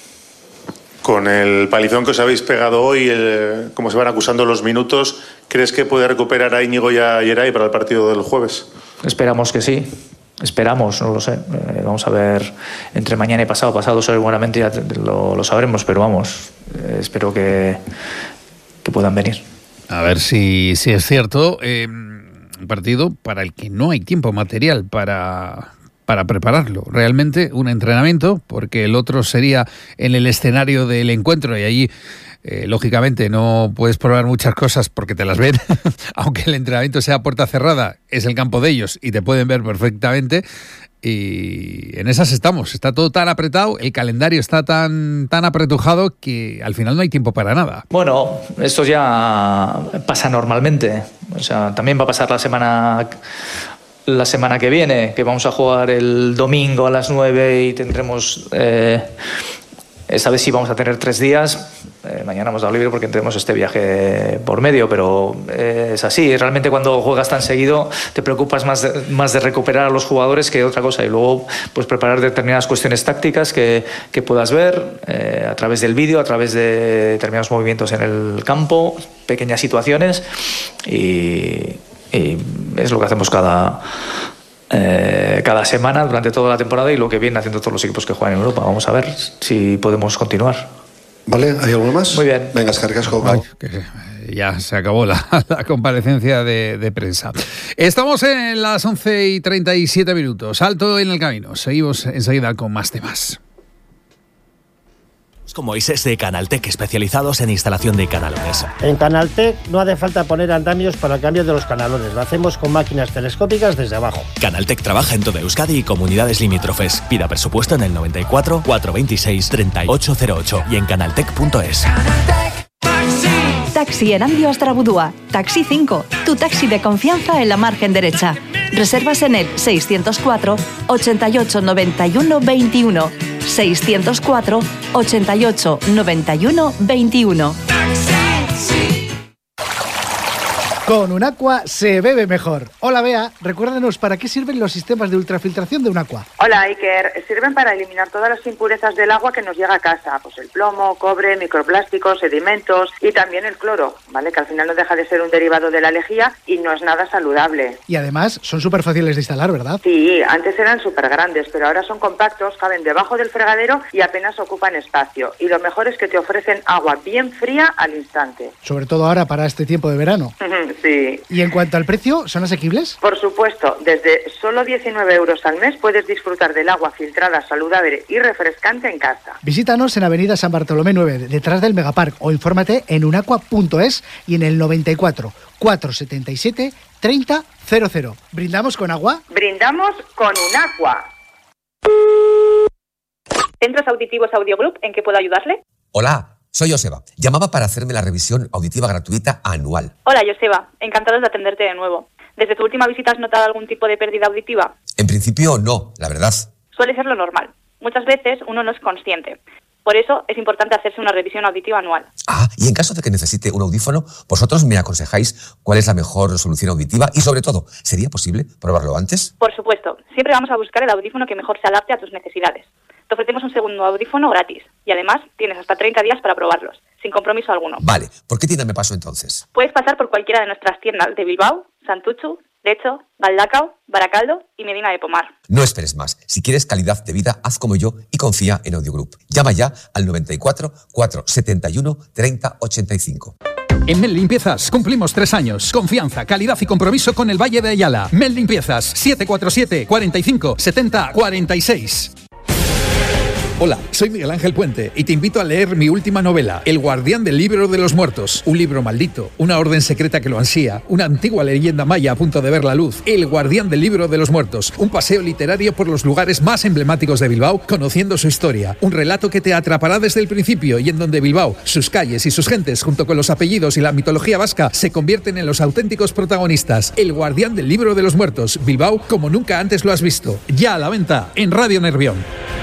Con el palizón que os habéis pegado hoy, como se van acusando los minutos, ¿crees que puede recuperar a Íñigo y a Yeray para el partido del jueves? Esperamos que sí. Esperamos, no lo sé. Vamos a ver entre mañana y pasado seguramente ya lo sabremos, pero vamos, espero que puedan venir. A ver si es cierto, un partido para el que no hay tiempo material para prepararlo. Realmente un entrenamiento, porque el otro sería en el escenario del encuentro y allí, lógicamente, no puedes probar muchas cosas porque te las ven, aunque el entrenamiento sea a puerta cerrada, es el campo de ellos y te pueden ver perfectamente. Y en esas estamos, está todo tan apretado, el calendario está tan apretujado que al final no hay tiempo para nada. Bueno, esto ya pasa normalmente, o sea, también va a pasar la semana que viene, que vamos a jugar el domingo a las 9 y tendremos, esta vez sí vamos a tener 3 días, mañana hemos dado libre porque tenemos este viaje por medio, pero es así, realmente cuando juegas tan seguido te preocupas más de recuperar a los jugadores que otra cosa y luego pues preparar determinadas cuestiones tácticas que puedas ver a través del vídeo, a través de determinados movimientos en el campo, pequeñas situaciones y es lo que hacemos cada semana durante toda la temporada y lo que vienen haciendo todos los equipos que juegan en Europa. Vamos a ver si podemos continuar. Vale, ¿hay algo más? Muy bien. Venga, Escarcasco. Ya se acabó la comparecencia de prensa. Estamos en las 11:37. Alto en el camino. Seguimos enseguida con más temas. Como Moisés de Canaltech, especializados en instalación de canalones. En Canaltech no hace falta poner andamios para el cambio de los canalones. Lo hacemos con máquinas telescópicas desde abajo. Canaltech trabaja en toda Euskadi y comunidades limítrofes. Pida presupuesto en el 94 426 3808 y en canaltech.es. Taxi Erandio Astrabudúa. Taxi 5. Tu taxi de confianza en la margen derecha. Reservas en el 604 88 91 21. 604 88 91 21. Con Unaqua se bebe mejor. Hola Bea, recuérdanos para qué sirven los sistemas de ultrafiltración de Unaqua. Hola Iker, sirven para eliminar todas las impurezas del agua que nos llega a casa, pues el plomo, cobre, microplásticos, sedimentos y también el cloro, ¿vale? Que al final no deja de ser un derivado de la lejía y no es nada saludable. Y además son súper fáciles de instalar, ¿verdad? Sí, antes eran súper grandes, pero ahora son compactos, caben debajo del fregadero y apenas ocupan espacio. Y lo mejor es que te ofrecen agua bien fría al instante. Sobre todo ahora para este tiempo de verano. Sí. ¿Y en cuanto al precio, son asequibles? Por supuesto, desde solo 19 euros al mes puedes disfrutar del agua filtrada, saludable y refrescante en casa. Visítanos en Avenida San Bartolomé 9, detrás del Megapark, o infórmate en unaqua.es y en el 94 477 30 00. ¿Brindamos con agua? Brindamos con Unaqua. Centros Auditivos Audiogroup, ¿en qué puedo ayudarle? Hola. Soy Joseba. Llamaba para hacerme la revisión auditiva gratuita anual. Hola, Joseba. Encantados de atenderte de nuevo. ¿Desde tu última visita has notado algún tipo de pérdida auditiva? En principio no, la verdad. Suele ser lo normal. Muchas veces uno no es consciente. Por eso es importante hacerse una revisión auditiva anual. Y en caso de que necesite un audífono, vosotros me aconsejáis cuál es la mejor solución auditiva y, sobre todo, ¿sería posible probarlo antes? Por supuesto. Siempre vamos a buscar el audífono que mejor se adapte a tus necesidades. Te ofrecemos un segundo audífono gratis y además tienes hasta 30 días para probarlos, sin compromiso alguno. Vale, ¿por qué tienda me paso entonces? Puedes pasar por cualquiera de nuestras tiendas de Bilbao, Santutxu, Lecho, Galdakao, Baracaldo y Medina de Pomar. No esperes más. Si quieres calidad de vida, haz como yo y confía en Audiogroup. Llama ya al 94 471 30 85. En Mel Limpiezas cumplimos 3 años. Confianza, calidad y compromiso con el Valle de Ayala. Mel Limpiezas, 747 45 70 46. Hola, soy Miguel Ángel Puente y te invito a leer mi última novela, El guardián del libro de los muertos. Un libro maldito, una orden secreta que lo ansía, una antigua leyenda maya a punto de ver la luz. El guardián del libro de los muertos. Un paseo literario por los lugares más emblemáticos de Bilbao, conociendo su historia. Un relato que te atrapará desde el principio y en donde Bilbao, sus calles y sus gentes, junto con los apellidos y la mitología vasca, se convierten en los auténticos protagonistas. El guardián del libro de los muertos. Bilbao como nunca antes lo has visto. Ya a la venta en Radio Nervión.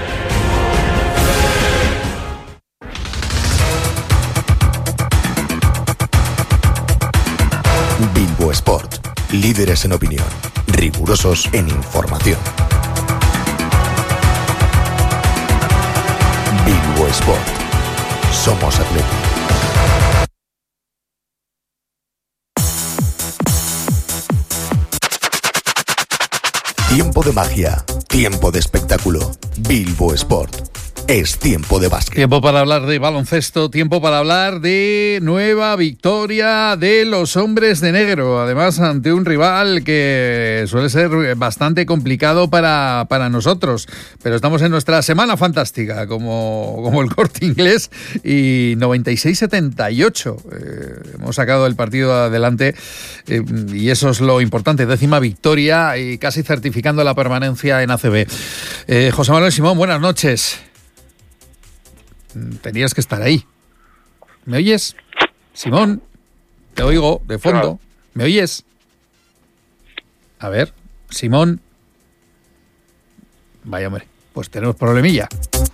Bilbo Sport, líderes en opinión, rigurosos en información. Bilbo Sport, somos Atleti. Tiempo de magia, tiempo de espectáculo. Bilbo Sport. Es tiempo de básquet. Tiempo para hablar de baloncesto, tiempo para hablar de nueva victoria de los hombres de negro. Además, ante un rival que suele ser bastante complicado para nosotros. Pero estamos en nuestra semana fantástica, como el Corte Inglés, y 96-78. Hemos sacado el partido adelante y eso es lo importante. 10ª victoria y casi certificando la permanencia en ACB. José Manuel Simón, buenas noches. Tenías que estar ahí. ¿Me oyes? Simón, te oigo de fondo. ¿Me oyes? A ver, Simón. Vaya, hombre, pues tenemos problemilla.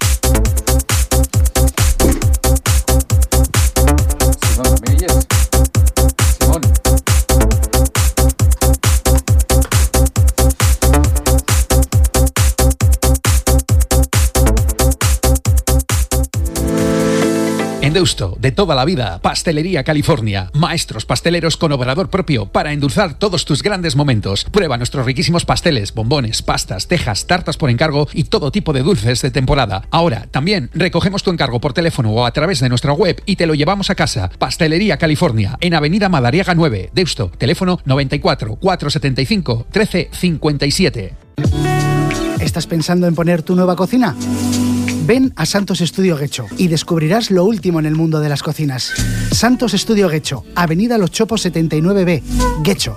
Simón, ¿me oyes? Simón. En Deusto, de toda la vida, Pastelería California. Maestros pasteleros con obrador propio para endulzar todos tus grandes momentos. Prueba nuestros riquísimos pasteles, bombones, pastas, tejas, tartas por encargo y todo tipo de dulces de temporada. Ahora, también recogemos tu encargo por teléfono o a través de nuestra web y te lo llevamos a casa. Pastelería California, en Avenida Madariaga 9, Deusto. Teléfono 94 475 1357. ¿Estás pensando en poner tu nueva cocina? Ven a Santos Estudio Guecho y descubrirás lo último en el mundo de las cocinas. Santos Estudio Guecho, Avenida Los Chopos 79B, Guecho.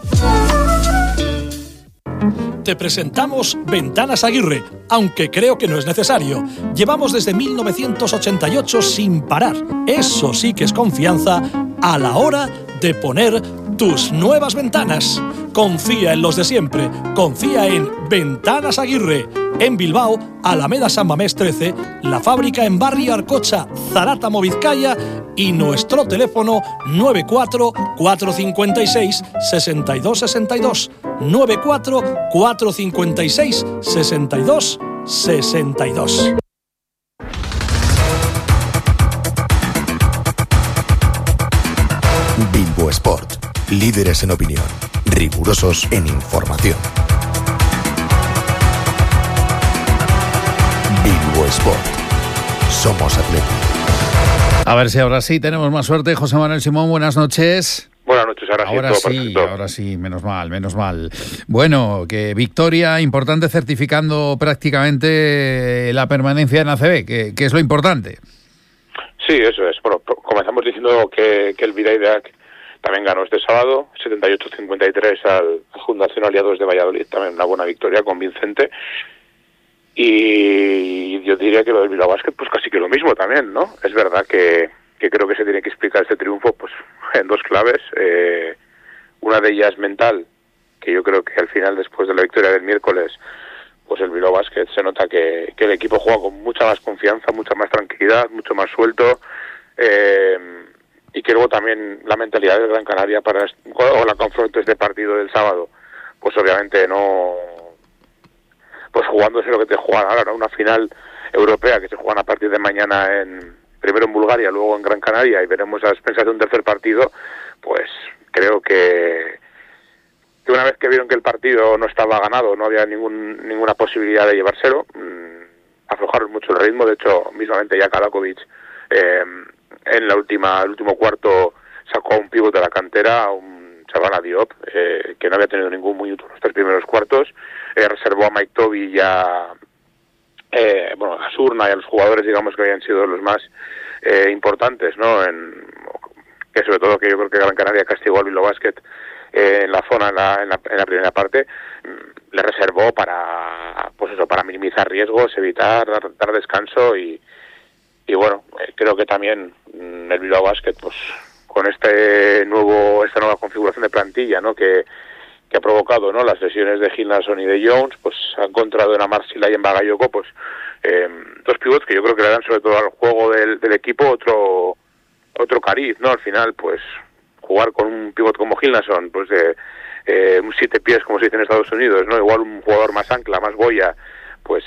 Te presentamos Ventanas Aguirre, aunque creo que no es necesario. Llevamos desde 1988 sin parar. Eso sí que es confianza a la hora de poner tus nuevas ventanas. Confía en los de siempre. Confía en Ventanas Aguirre. En Bilbao, Alameda San Mamés 13, la fábrica en Barrio Arcocha, Zarátamo, Vizcaya, y nuestro teléfono 94 456 6262. 94 456 6262. Bilbo Sport, líderes en opinión, rigurosos en información. Bilbo Sport, somos Atleti. A ver si ahora sí tenemos más suerte. José Manuel Simón, buenas noches. Buenas noches, ahora sí, menos mal. Bueno, que victoria importante certificando prácticamente la permanencia en ACB, que es lo importante. Sí, eso es. Bueno, comenzamos diciendo que el Bidaideac también ganó este sábado, 78-53 al Fundación Aliados de Valladolid, también una buena victoria convincente. Y yo diría que lo del Bilbao Basket, pues casi que lo mismo también, ¿no? Es verdad que creo que se tiene que explicar este triunfo pues en dos claves. Una de ellas mental, que yo creo que al final, después de la victoria del miércoles, pues el Bilbao Basket se nota que el equipo juega con mucha más confianza, mucha más tranquilidad, mucho más suelto, y que luego también la mentalidad de Gran Canaria para la confronto este partido del sábado, pues obviamente no, pues jugándose lo que te juegan ahora, ¿no? Una final europea que se juegan a partir de mañana primero en Bulgaria, luego en Gran Canaria, y veremos a expensas de un tercer partido. Pues creo que una vez que vieron que el partido no estaba ganado, no había ninguna posibilidad de llevárselo, aflojaron mucho el ritmo. De hecho, mismamente ya Kalakovic en el último cuarto sacó a un pívot de la cantera, un chaval, a Diop, que no había tenido ningún minuto en los tres primeros cuartos, reservó a Mike Toby y a a Surna y a los jugadores, digamos, que habían sido los más importantes, ¿no? Que sobre todo que yo creo que Gran Canaria castigó al Bilbao Basket en la zona, en la primera parte, le reservó para minimizar riesgos, evitar, dar descanso y bueno, creo que también el Bilbao Basket, pues con esta nueva configuración de plantilla, ¿no? que ha provocado, ¿no?, las lesiones de Gilnason y de Jones, pues ha encontrado en Amarsil y en Bagayoko, pues dos pivots que yo creo que le dan sobre todo al juego del equipo otro cariz, ¿no? Al final, pues jugar con un pivot como Gilnason, pues de un 7 pies, como se dice en Estados Unidos, ¿no? Igual un jugador más ancla, más boya, pues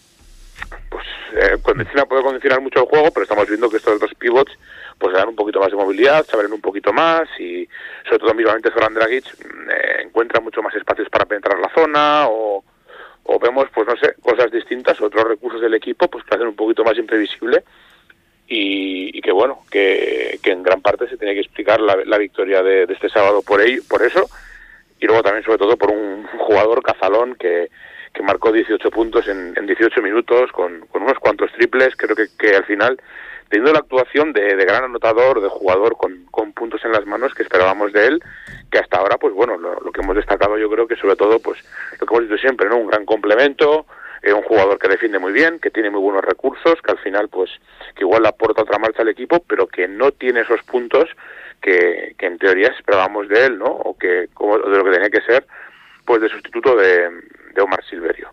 puede condicionar mucho el juego, pero estamos viendo que estos dos pivots pues le dan un poquito más de movilidad, se abren un poquito más y sobre todo mismamente Zoran Dragic encuentra mucho más espacios para penetrar la zona o vemos, pues no sé, cosas distintas, otros recursos del equipo pues que hacen un poquito más imprevisible y que bueno, que en gran parte se tiene que explicar la victoria de este sábado por eso y luego también sobre todo por un jugador Cazalón que marcó 18 puntos en 18 minutos con unos cuantos triples. Creo que al final, teniendo la actuación de gran anotador, de jugador con puntos en las manos que esperábamos de él, que hasta ahora, pues bueno, lo que hemos destacado yo creo que sobre todo, pues lo que hemos dicho siempre, ¿no? Un gran complemento, un jugador que defiende muy bien, que tiene muy buenos recursos, que al final, pues, que igual le aporta otra marcha al equipo, pero que no tiene esos puntos que en teoría esperábamos de él, ¿no? O de lo que tenía que ser, pues, de sustituto de Omar Silverio.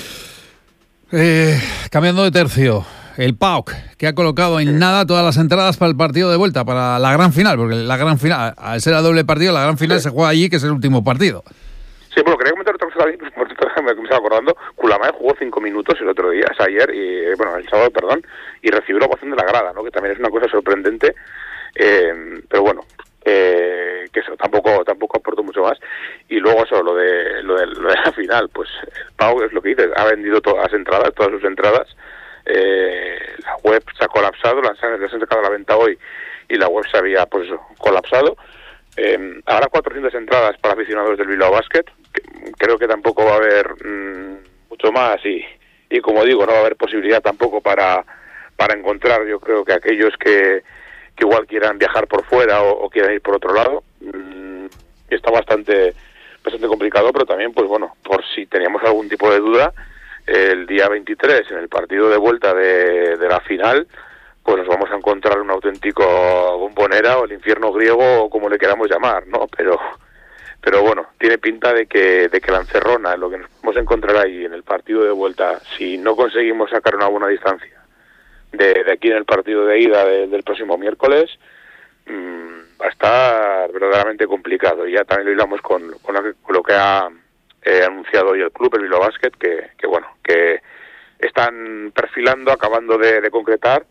Cambiando de tercio, el PAOK, que ha colocado en nada todas las entradas para el partido de vuelta, para la gran final, porque la gran final, al ser a doble partido, la gran final se juega allí, que es el último partido. Sí, bueno, quería comentar otra cosa también, me estaba acordando, Kulamae jugó 5 minutos el otro día, ayer, el sábado, y recibió la ovación de la grada, ¿no? Que también es una cosa sorprendente, pero bueno, que eso tampoco aportó mucho más. Y luego eso, lo de la final, pues el Pau es lo que dices, ha vendido todas sus entradas, la web se ha colapsado, las han sacado a la venta hoy y la web se había, pues eso, colapsado. Habrá 400 entradas para aficionados del Bilbao Basket, creo que tampoco va a haber mucho más y como digo, no va a haber posibilidad tampoco para encontrar, yo creo que aquellos que igual quieran viajar por fuera o quieran ir por otro lado, está bastante complicado, pero también, pues bueno, por si teníamos algún tipo de duda, el día 23, en el partido de vuelta de la final, pues nos vamos a encontrar un auténtico bombonera o el infierno griego o como le queramos llamar, ¿no? Pero bueno, tiene pinta de que la encerrona, lo que nos vamos a encontrar ahí en el partido de vuelta, si no conseguimos sacar una buena distancia de aquí en el partido de ida del próximo miércoles, va a estar verdaderamente complicado. Y ya también lo hilamos con lo que ha anunciado hoy el club, el Bilbao Basket, que bueno, que están perfilando, acabando de concretar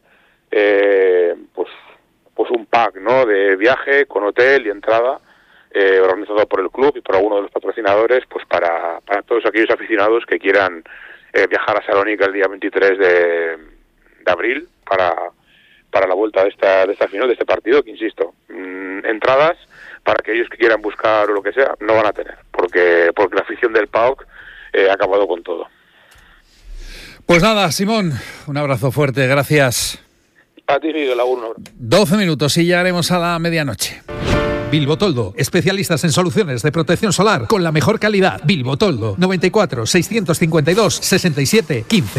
pues un pack, ¿no?, de viaje con hotel y entrada organizado por el club y por alguno de los patrocinadores, pues para todos aquellos aficionados que quieran viajar a Salónica el día 23 de abril para la vuelta de esta final, de este partido, que insisto, entradas para aquellos que quieran buscar o lo que sea, no van a tener, porque la afición del PAOK ha acabado con todo. Pues nada, Simón, un abrazo fuerte, gracias. A ti, Miguel, aún 12 minutos y ya haremos a la medianoche. Bilbo Toldo, especialistas en soluciones de protección solar con la mejor calidad. Bilbo Toldo, 94 652 67 15.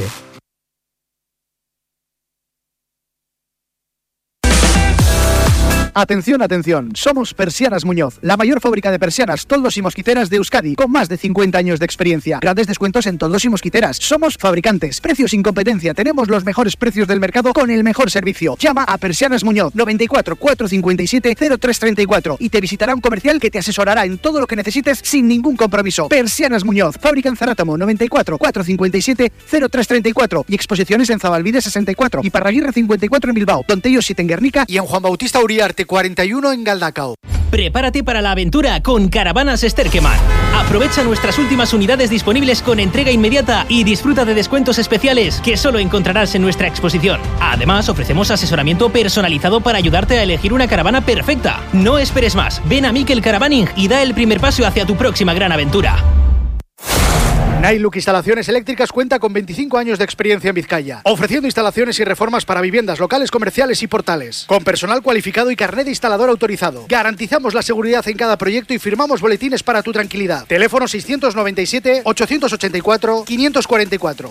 Atención, atención, somos Persianas Muñoz, la mayor fábrica de persianas, toldos y mosquiteras de Euskadi, con más de 50 años de experiencia. Grandes descuentos en toldos y mosquiteras. Somos fabricantes, precios sin competencia, tenemos los mejores precios del mercado con el mejor servicio. Llama a Persianas Muñoz, 94 457 0334 y te visitará un comercial que te asesorará en todo lo que necesites sin ningún compromiso. Persianas Muñoz, fábrica en Zarátamo, 94 457 0334 y exposiciones en Zabalbide 64 y Parraguirre 54 en Bilbao, Don Tello 7 en Guernica y en Juan Bautista Uriarte 41 en Galdacao. Prepárate para la aventura con Caravanas Sterkeman. Aprovecha nuestras últimas unidades disponibles con entrega inmediata y disfruta de descuentos especiales que solo encontrarás en nuestra exposición. Además, ofrecemos asesoramiento personalizado para ayudarte a elegir una caravana perfecta. No esperes más. Ven a Mikel Caravaning y da el primer paso hacia tu próxima gran aventura. Nailuk Instalaciones Eléctricas cuenta con 25 años de experiencia en Vizcaya, ofreciendo instalaciones y reformas para viviendas, locales comerciales y portales, con personal cualificado y carnet de instalador autorizado. Garantizamos la seguridad en cada proyecto y firmamos boletines para tu tranquilidad. Teléfono 697 884 544.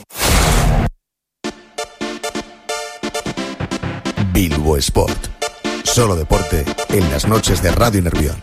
Bilbo Sport. Solo deporte en las noches de Radio Nervión.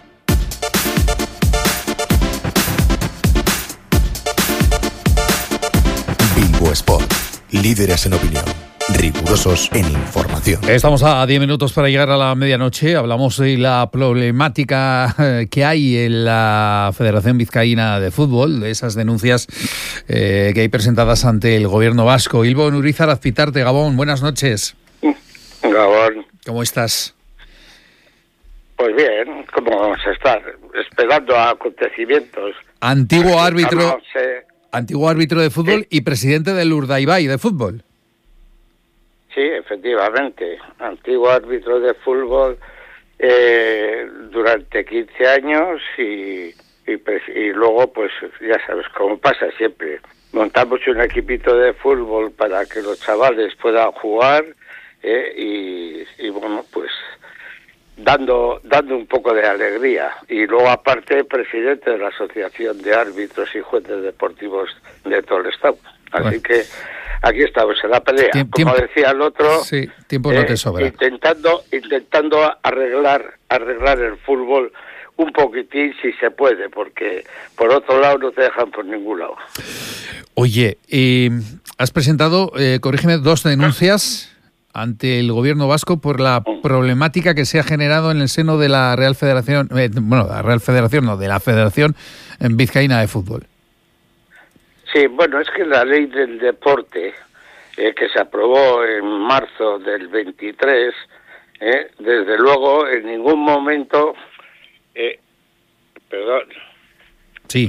Bilbo Sport. Líderes en opinión. Rigurosos en información. Estamos a 10 minutos para llegar a la medianoche. Hablamos de la problemática que hay en la Federación Vizcaína de Fútbol, de esas denuncias que hay presentadas ante el gobierno vasco. Ilbon Urizar Azpitarte, Gabón, buenas noches. Gabón. ¿Cómo estás? Pues bien, ¿cómo vamos a estar? Esperando a acontecimientos. Antiguo árbitro de fútbol y presidente del Urdaibai de fútbol. Sí, efectivamente. Antiguo árbitro de fútbol durante 15 años y luego, pues ya sabes cómo pasa siempre. Montamos un equipito de fútbol para que los chavales puedan jugar y bueno, pues dando un poco de alegría. Y luego, aparte, presidente de la Asociación de Árbitros y Jueces Deportivos de todo el Estado. Así que aquí estamos en la pelea. Como decía el otro, sí, tiempo no te sobra. Intentando arreglar el fútbol un poquitín si se puede, porque por otro lado no te dejan por ningún lado. Oye, has presentado, corrígeme, 2 denuncias ante el gobierno vasco por la problemática que se ha generado en el seno de la Real Federación, de la Federación Vizcaína de Fútbol. Sí, bueno, es que la ley del deporte que se aprobó en marzo del 23, desde luego en ningún momento... perdón. Sí.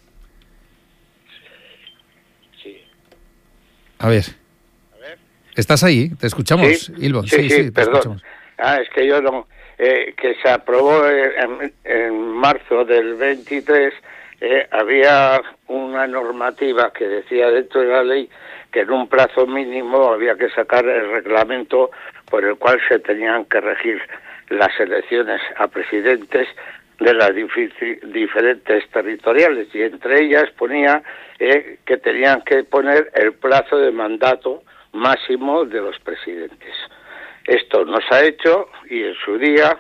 Sí. A ver. ¿Estás ahí? ¿Te escuchamos, ¿Sí? Ilbon? Sí, perdón. Escuchamos. Es que yo no... que se aprobó en marzo del 23, había una normativa que decía dentro de la ley que en un plazo mínimo había que sacar el reglamento por el cual se tenían que regir las elecciones a presidentes de las diferentes territoriales, y entre ellas ponía que tenían que poner el plazo de mandato máximo de los presidentes. Esto no se ha hecho y en su día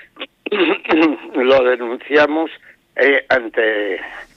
lo denunciamos ante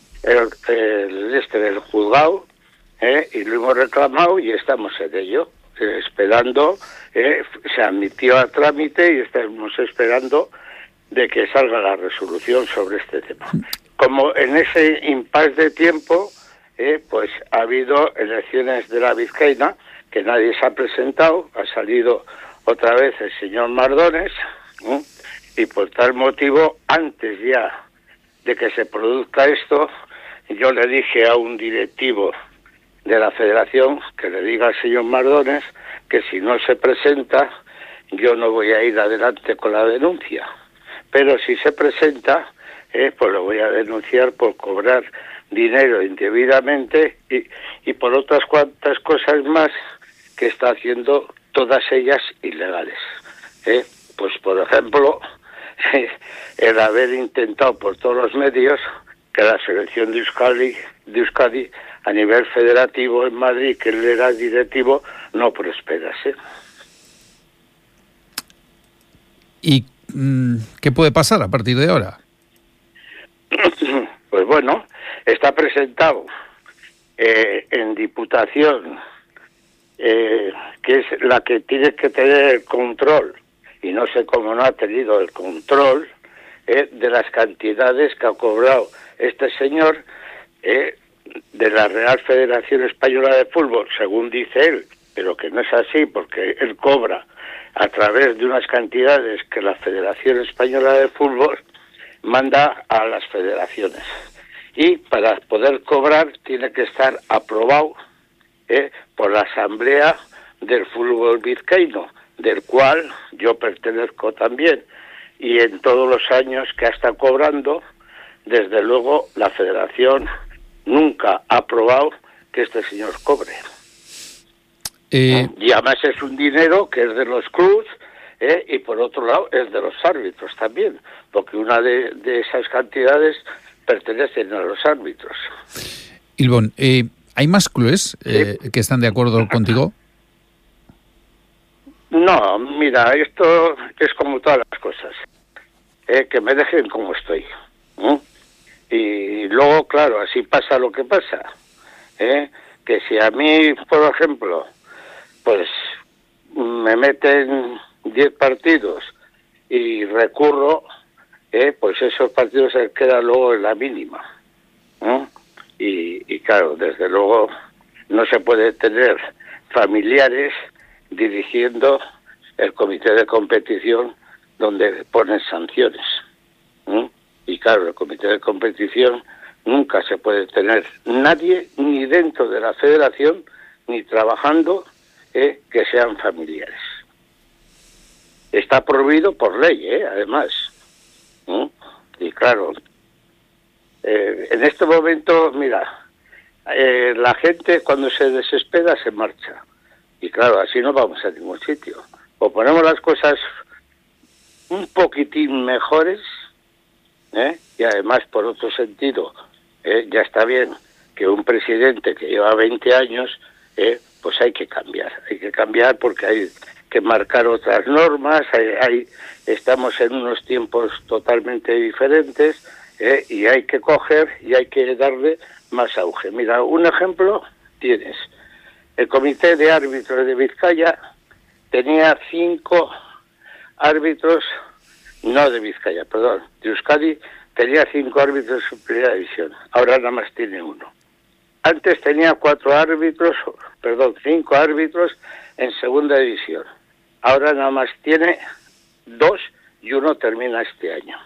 el juzgado y lo hemos reclamado y estamos en ello, esperando. Se admitió a trámite y estamos esperando de que salga la resolución sobre este tema. Como en ese impasse de tiempo, pues ha habido elecciones de la Vizcaína que nadie se ha presentado, ha salido otra vez el señor Mardones, y por tal motivo, antes ya de que se produzca esto, yo le dije a un directivo de la federación que le diga al señor Mardones que si no se presenta, yo no voy a ir adelante con la denuncia. Pero si se presenta, pues lo voy a denunciar por cobrar dinero indebidamente y por otras cuantas cosas más que está haciendo, todas ellas ilegales. Pues por ejemplo, el haber intentado por todos los medios que la selección de Euskadi a nivel federativo en Madrid, que él era directivo, no prosperase. ¿Y qué puede pasar a partir de ahora? Pues bueno, está presentado en Diputación, que es la que tiene que tener el control, y no sé cómo no ha tenido el control de las cantidades que ha cobrado este señor de la Real Federación Española de Fútbol, según dice él, pero que no es así, porque él cobra a través de unas cantidades que la Federación Española de Fútbol manda a las federaciones. Y para poder cobrar tiene que estar aprobado por la Asamblea del Fútbol Vizcaíno, del cual yo pertenezco también. Y en todos los años que ha estado cobrando, desde luego la Federación nunca ha aprobado que este señor cobre. Y además es un dinero que es de los clubs, y por otro lado es de los árbitros también, porque una de esas cantidades pertenecen a los árbitros. Ilbón, ¿hay más clubes que están de acuerdo contigo? No, mira, esto es como todas las cosas, que me dejen como estoy. Y luego, claro, así pasa lo que pasa, que si a mí, por ejemplo, pues me meten 10 partidos y recurro, pues esos partidos se quedan luego en la mínima. Y claro, desde luego no se puede tener familiares dirigiendo el comité de competición donde ponen sanciones. Y claro, el comité de competición nunca se puede tener nadie ni dentro de la federación ni trabajando que sean familiares. Está prohibido por ley, además. Y claro, en este momento, mira, la gente cuando se desespera se marcha. Y claro, así no vamos a ningún sitio. O ponemos las cosas un poquitín mejores, y además, por otro sentido, ya está bien que un presidente que lleva 20 años, pues hay que cambiar porque hay que marcar otras normas, estamos en unos tiempos totalmente diferentes, y hay que coger y hay que darle más auge. Mira, un ejemplo tienes. El comité de árbitros de Vizcaya tenía 5 árbitros, no de Vizcaya, perdón, de Euskadi, tenía 5 árbitros en primera división, ahora nada más tiene 1. Antes tenía 5 árbitros en segunda división, ahora nada más tiene 2 y 1 termina este año.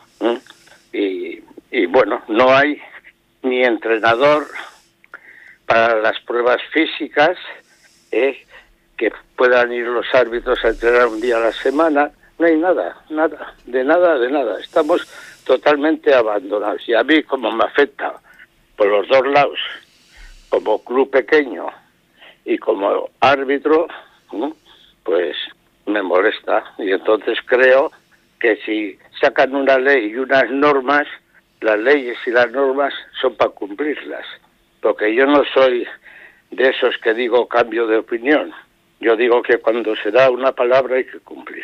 Y bueno, no hay ni entrenador para las pruebas físicas, que puedan ir los árbitros a entrenar un día a la semana. No hay nada. Estamos totalmente abandonados. Y a mí, como me afecta por los dos lados, como club pequeño y como árbitro, pues me molesta. Y entonces creo que si sacan una ley y unas normas, las leyes y las normas son para cumplirlas. Porque yo no soy de esos que digo cambio de opinión. Yo digo que cuando se da una palabra hay que cumplir.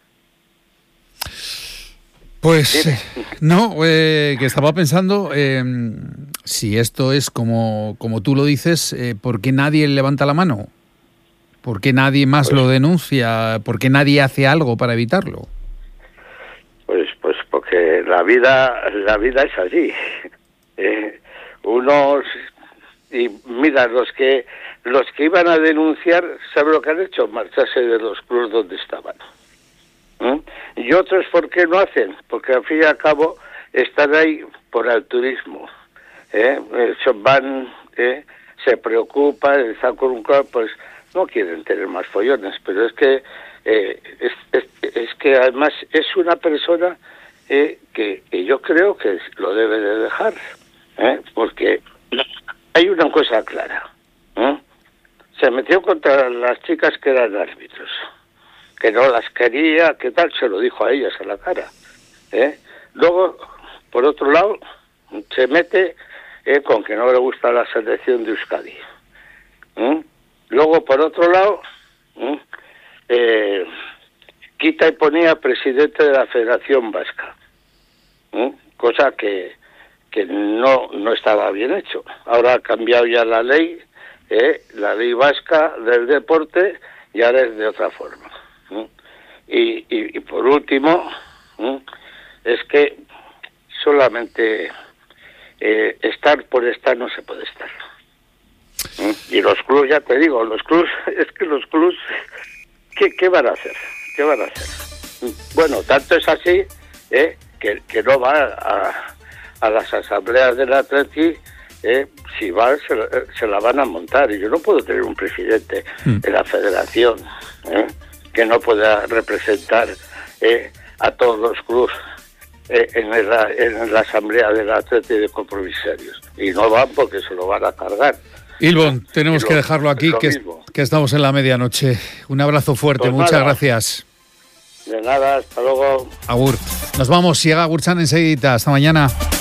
Pues no, que estaba pensando si esto es como tú lo dices, ¿por qué nadie levanta la mano? ¿Por qué nadie más lo denuncia? ¿Por qué nadie hace algo para evitarlo? Pues porque la vida es así. Unos, y mira, los que iban a denunciar, ¿saben lo que han hecho? Marcharse de los clubes donde estaban. Y otros, ¿por qué no hacen? Porque al fin y al cabo están ahí por altruismo. Van, se preocupan, están con un club, pues no quieren tener más follones, pero es que es que además es una persona que yo creo que lo debe de dejar, porque hay una cosa clara. Se metió contra las chicas que eran árbitros, que no las quería, que tal, se lo dijo a ellas a la cara. Luego, por otro lado, se mete con que no le gusta la selección de Euskadi. Luego, por otro lado, quita y ponía presidente de la Federación Vasca, cosa que no estaba bien hecho. Ahora ha cambiado ya la ley vasca del deporte, y ahora es de otra forma. Y por último, es que solamente estar por estar no se puede estar. Y los clubes, ya te digo, los clubes, ¿qué van a hacer? ¿Qué van a hacer? Bueno, tanto es así que no va a las asambleas del Atleti. Si va, se la van a montar. Y yo no puedo tener un presidente de la federación que no pueda representar a todos los clubes en la asamblea del Atleti de compromisarios. y no van porque se lo van a cargar. Ilbon, tenemos que dejarlo aquí, que estamos en la medianoche. Un abrazo fuerte, Pues muchas nada. gracias. De nada, hasta luego. Agur. Nos vamos, llega Agurchan enseguida. Hasta mañana.